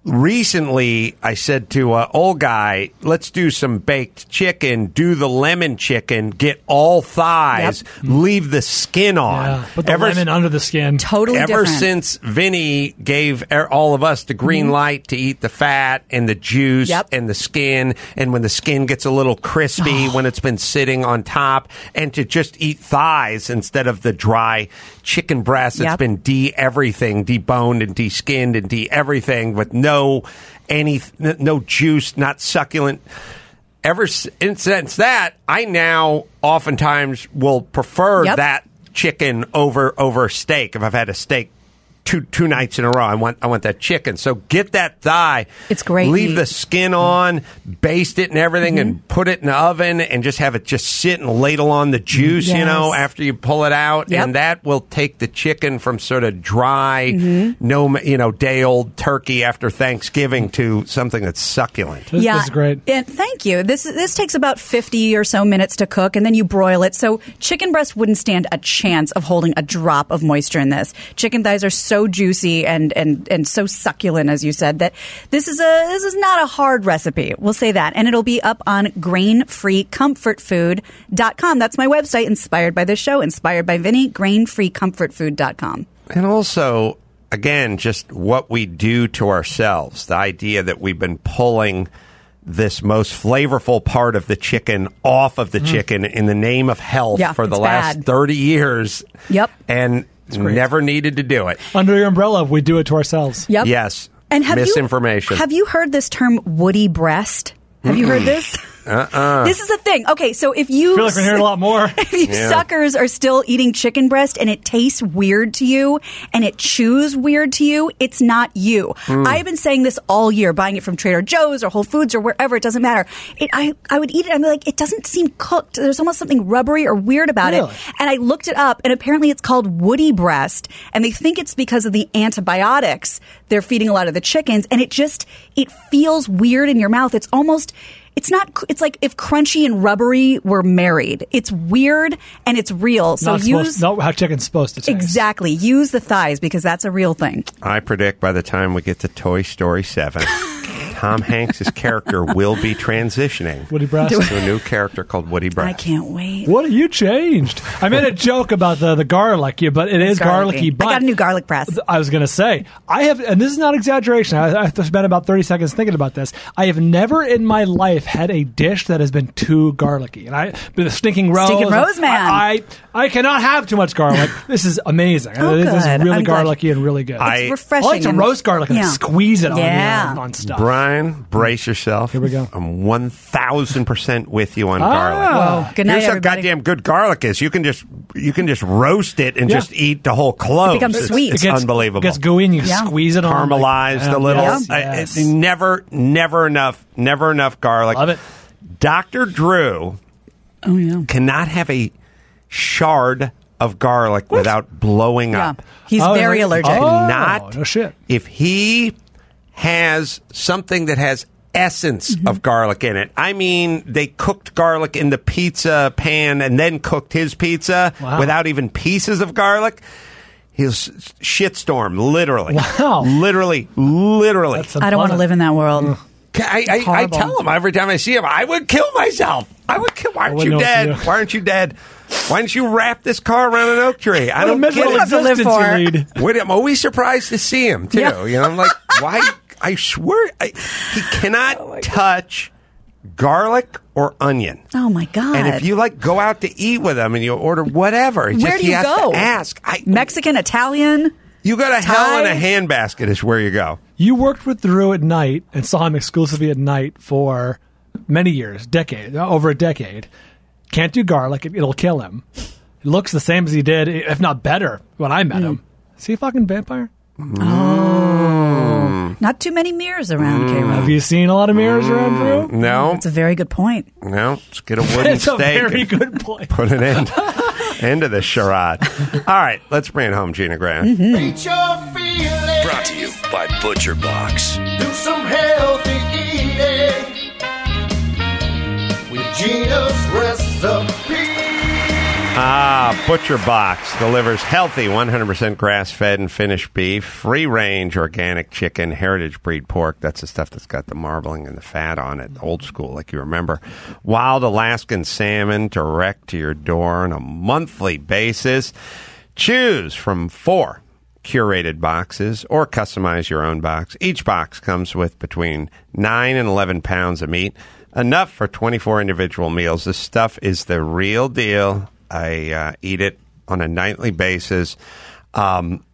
recently I said to uh, old guy, let's do some baked chicken, do the lemon chicken, get all thighs, Yep. leave the skin on. Yeah, put the Ever lemon under the skin. Totally Ever different. since Vinny gave er- all of us the green light to eat the fat and the juice Yep. and the skin, and when the skin gets a little crispy when it's been sitting on top, and to just eat thighs instead of the dry chicken breast that's Yep. been de-everything, deboned and de-skinned and de-everything with no any no juice, not succulent. Ever s- since that, I now oftentimes will prefer Yep. that chicken over over steak. If I've had a steak two two nights in a row, I want I want that chicken. So get that thigh. It's great Leave meat. the skin on, baste it and everything, Mm-hmm. and put it in the oven, and just have it just sit and ladle on the juice. You Yes. know, after you pull it out, Yep. and that will take the chicken from sort of dry, Mm-hmm. no you know day old turkey after Thanksgiving to something that's succulent. This, yeah, this is great. And thank you. This this takes about fifty or so minutes to cook, and then you broil it. So chicken breast wouldn't stand a chance of holding a drop of moisture in this. Chicken thighs are so juicy and and and so succulent, as you said, that this is a this is not a hard recipe. We'll say that, and it'll be up on grain free comfort food dot com. That's my website, inspired by this show, inspired by Vinny. grain free comfort food dot com. And also, again, just what we do to ourselves. The idea that we've been pulling this most flavorful part of the chicken off of the chicken in the name of health Yeah, for the it's last bad. thirty years. Yep. And great. never needed to do it. Under your umbrella, we do it to ourselves. Yep. Yes. And have Misinformation. You, have you heard this term woody breast? Have you heard this? Uh-uh. This is the thing. Okay, so if you I feel like we're hearing a lot more. if you Yeah. suckers are still eating chicken breast and it tastes weird to you and it chews weird to you, it's not you. I've been saying this all year, buying it from Trader Joe's or Whole Foods or wherever, it doesn't matter. It, I, I would eat it and I'd be like, it doesn't seem cooked. There's almost something rubbery or weird about Really? it. And I looked it up, and apparently it's called woody breast, and they think it's because of the antibiotics they're feeding a lot of the chickens, and it just, it feels weird in your mouth. It's almost... It's not. It's like if crunchy and rubbery were married. It's weird and it's real. So not use supposed, not how chicken's supposed to taste. exactly use the thighs because that's a real thing. I predict by the time we get to Toy Story seven, Tom Hanks' character will be transitioning Woody breast. to a new character called Woody Breast. I can't wait. What have you changed? I made a joke about the, the garlic, yeah, but it is garlicky. But I got a new garlic press. I was going to say, I have, and this is not exaggeration. I, I've spent about thirty seconds thinking about this. I have never in my life had a dish that has been too garlicky. And I, but the stinking rose. Stinking rose, man. I, I, I cannot have too much garlic. This is amazing. Oh, this is good. really I'm glad. garlicky and really good. I- It's refreshing. I like to and- roast garlic and yeah. squeeze it on, Yeah. uh, on stuff. Brian, brace yourself. Here we go. I'm one thousand percent with you on Ah. garlic. Whoa. Good night, Here's how everybody. goddamn good garlic is. You can just you can just roast it and Yeah. just eat the whole clove. It becomes it's, sweet. It's It gets, unbelievable. It gets gooey and you Yeah. squeeze it on. Caramelized like- a little. Yes, I- yes. it's never, never enough, never enough garlic. Love it. Doctor Drew Oh yeah. cannot have a shard of garlic without blowing Yeah. up. He's Oh, very really? allergic. Oh, Not no shit. if he has something that has essence Mm-hmm. of garlic in it. I mean, they cooked garlic in the pizza pan and then cooked his pizza Wow. without even pieces of garlic. His shitstorm, literally. Wow. Literally, literally. That's I don't want to unpleasant. live in that world. I, I, I horrible. tell him every time I see him, I would kill myself. I would kill. Why aren't wouldn't you know what to dead? do. Why aren't you dead? Why don't you wrap this car around an oak tree? I What a don't get miserable it. have to live existence for. you lead. Wait, I'm always surprised to see him too. Yeah. You know, I'm like, why? I swear, I, he cannot touch garlic or onion. Oh my god. And if you like go out to eat with him and you order whatever, it's where just, do he you has go? to ask. I, Mexican, Italian. you go to hell in a Thai? handbasket is where you go. You worked with Drew at night and saw him exclusively at night for many years, decade, over a decade. Can't do garlic; it, it'll kill him. He looks the same as he did, if not better, when I met Hmm. him. Is he a fucking vampire? Not too many mirrors around, K-Rob. Have you seen a lot of mirrors around Drew? No, That's a very good point. no. Let's get a wooden It's a stake. very and good point. Put an end end of this charade. All right, let's bring it home, Gina Grant. Mm-hmm. Reach your feelings. Brought to you by Butcher Box. Do some healthy eating with Gina's recipe. Ah, Butcher Box delivers healthy, one hundred percent grass-fed and finished beef, free-range organic chicken, heritage breed pork. That's the stuff that's got the marbling and the fat on it, old school, like you remember. Wild Alaskan salmon direct to your door on a monthly basis. Choose from four curated boxes or customize your own box. Each box comes with between nine and eleven pounds of meat, enough for twenty-four individual meals. This stuff is the real deal. I uh, eat it on a nightly basis. Um,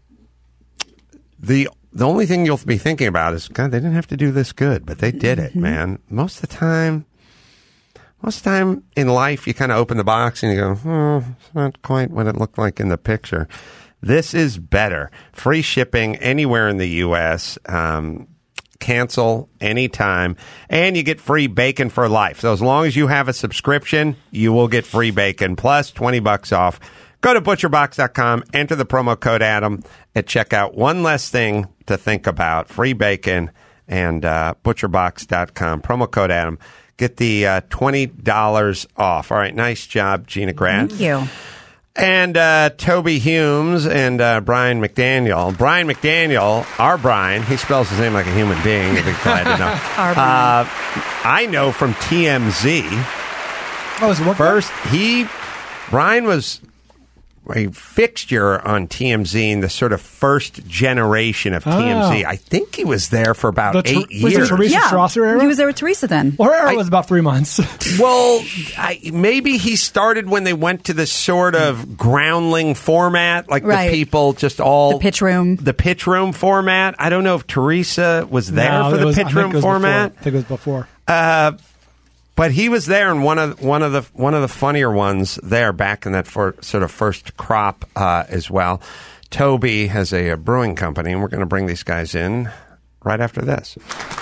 the the only thing you'll be thinking about is, God, they didn't have to do this good, but they did it, mm-hmm. man. Most of the time, most of the time in life, you kind of open the box and you go, oh, it's not quite what it looked like in the picture. This is better. Free shipping anywhere in the U S Um, cancel anytime, and you get free bacon for life. So as long as you have a subscription, you will get free bacon plus twenty bucks off. Go to butcher box dot com, enter the promo code Adam at checkout. One less thing to think about. Free bacon and uh, butcher box dot com. Promo code Adam. Get the uh, twenty dollars off. All right, nice job, Gina Grant. Thank you. And uh, Toby Humes and uh, Brian McDaniel. Brian McDaniel, our Brian, he spells his name like a human being. You'll be glad to know. Our Brian. Uh, I know from T M Z. Oh, is it First, he, Brian was a fixture on T M Z in the sort of first generation of T M Z. Oh. I think he was there for about The ter- eight was years. it Teresa Yeah, Strasser era? he was there with Teresa then. Or era I- was about three months. Well, I, maybe he started when they went to this sort of groundling format, like Right. the people just all The pitch room. the pitch room format. I don't know if Teresa was there No, for it the was- I pitch think room it was format. Before. I think it was before. Uh, but he was there, and one of one of the one of the funnier ones there back in that for, sort of first crop uh, as well. Toby has a, a brewing company, and we're going to bring these guys in right after this.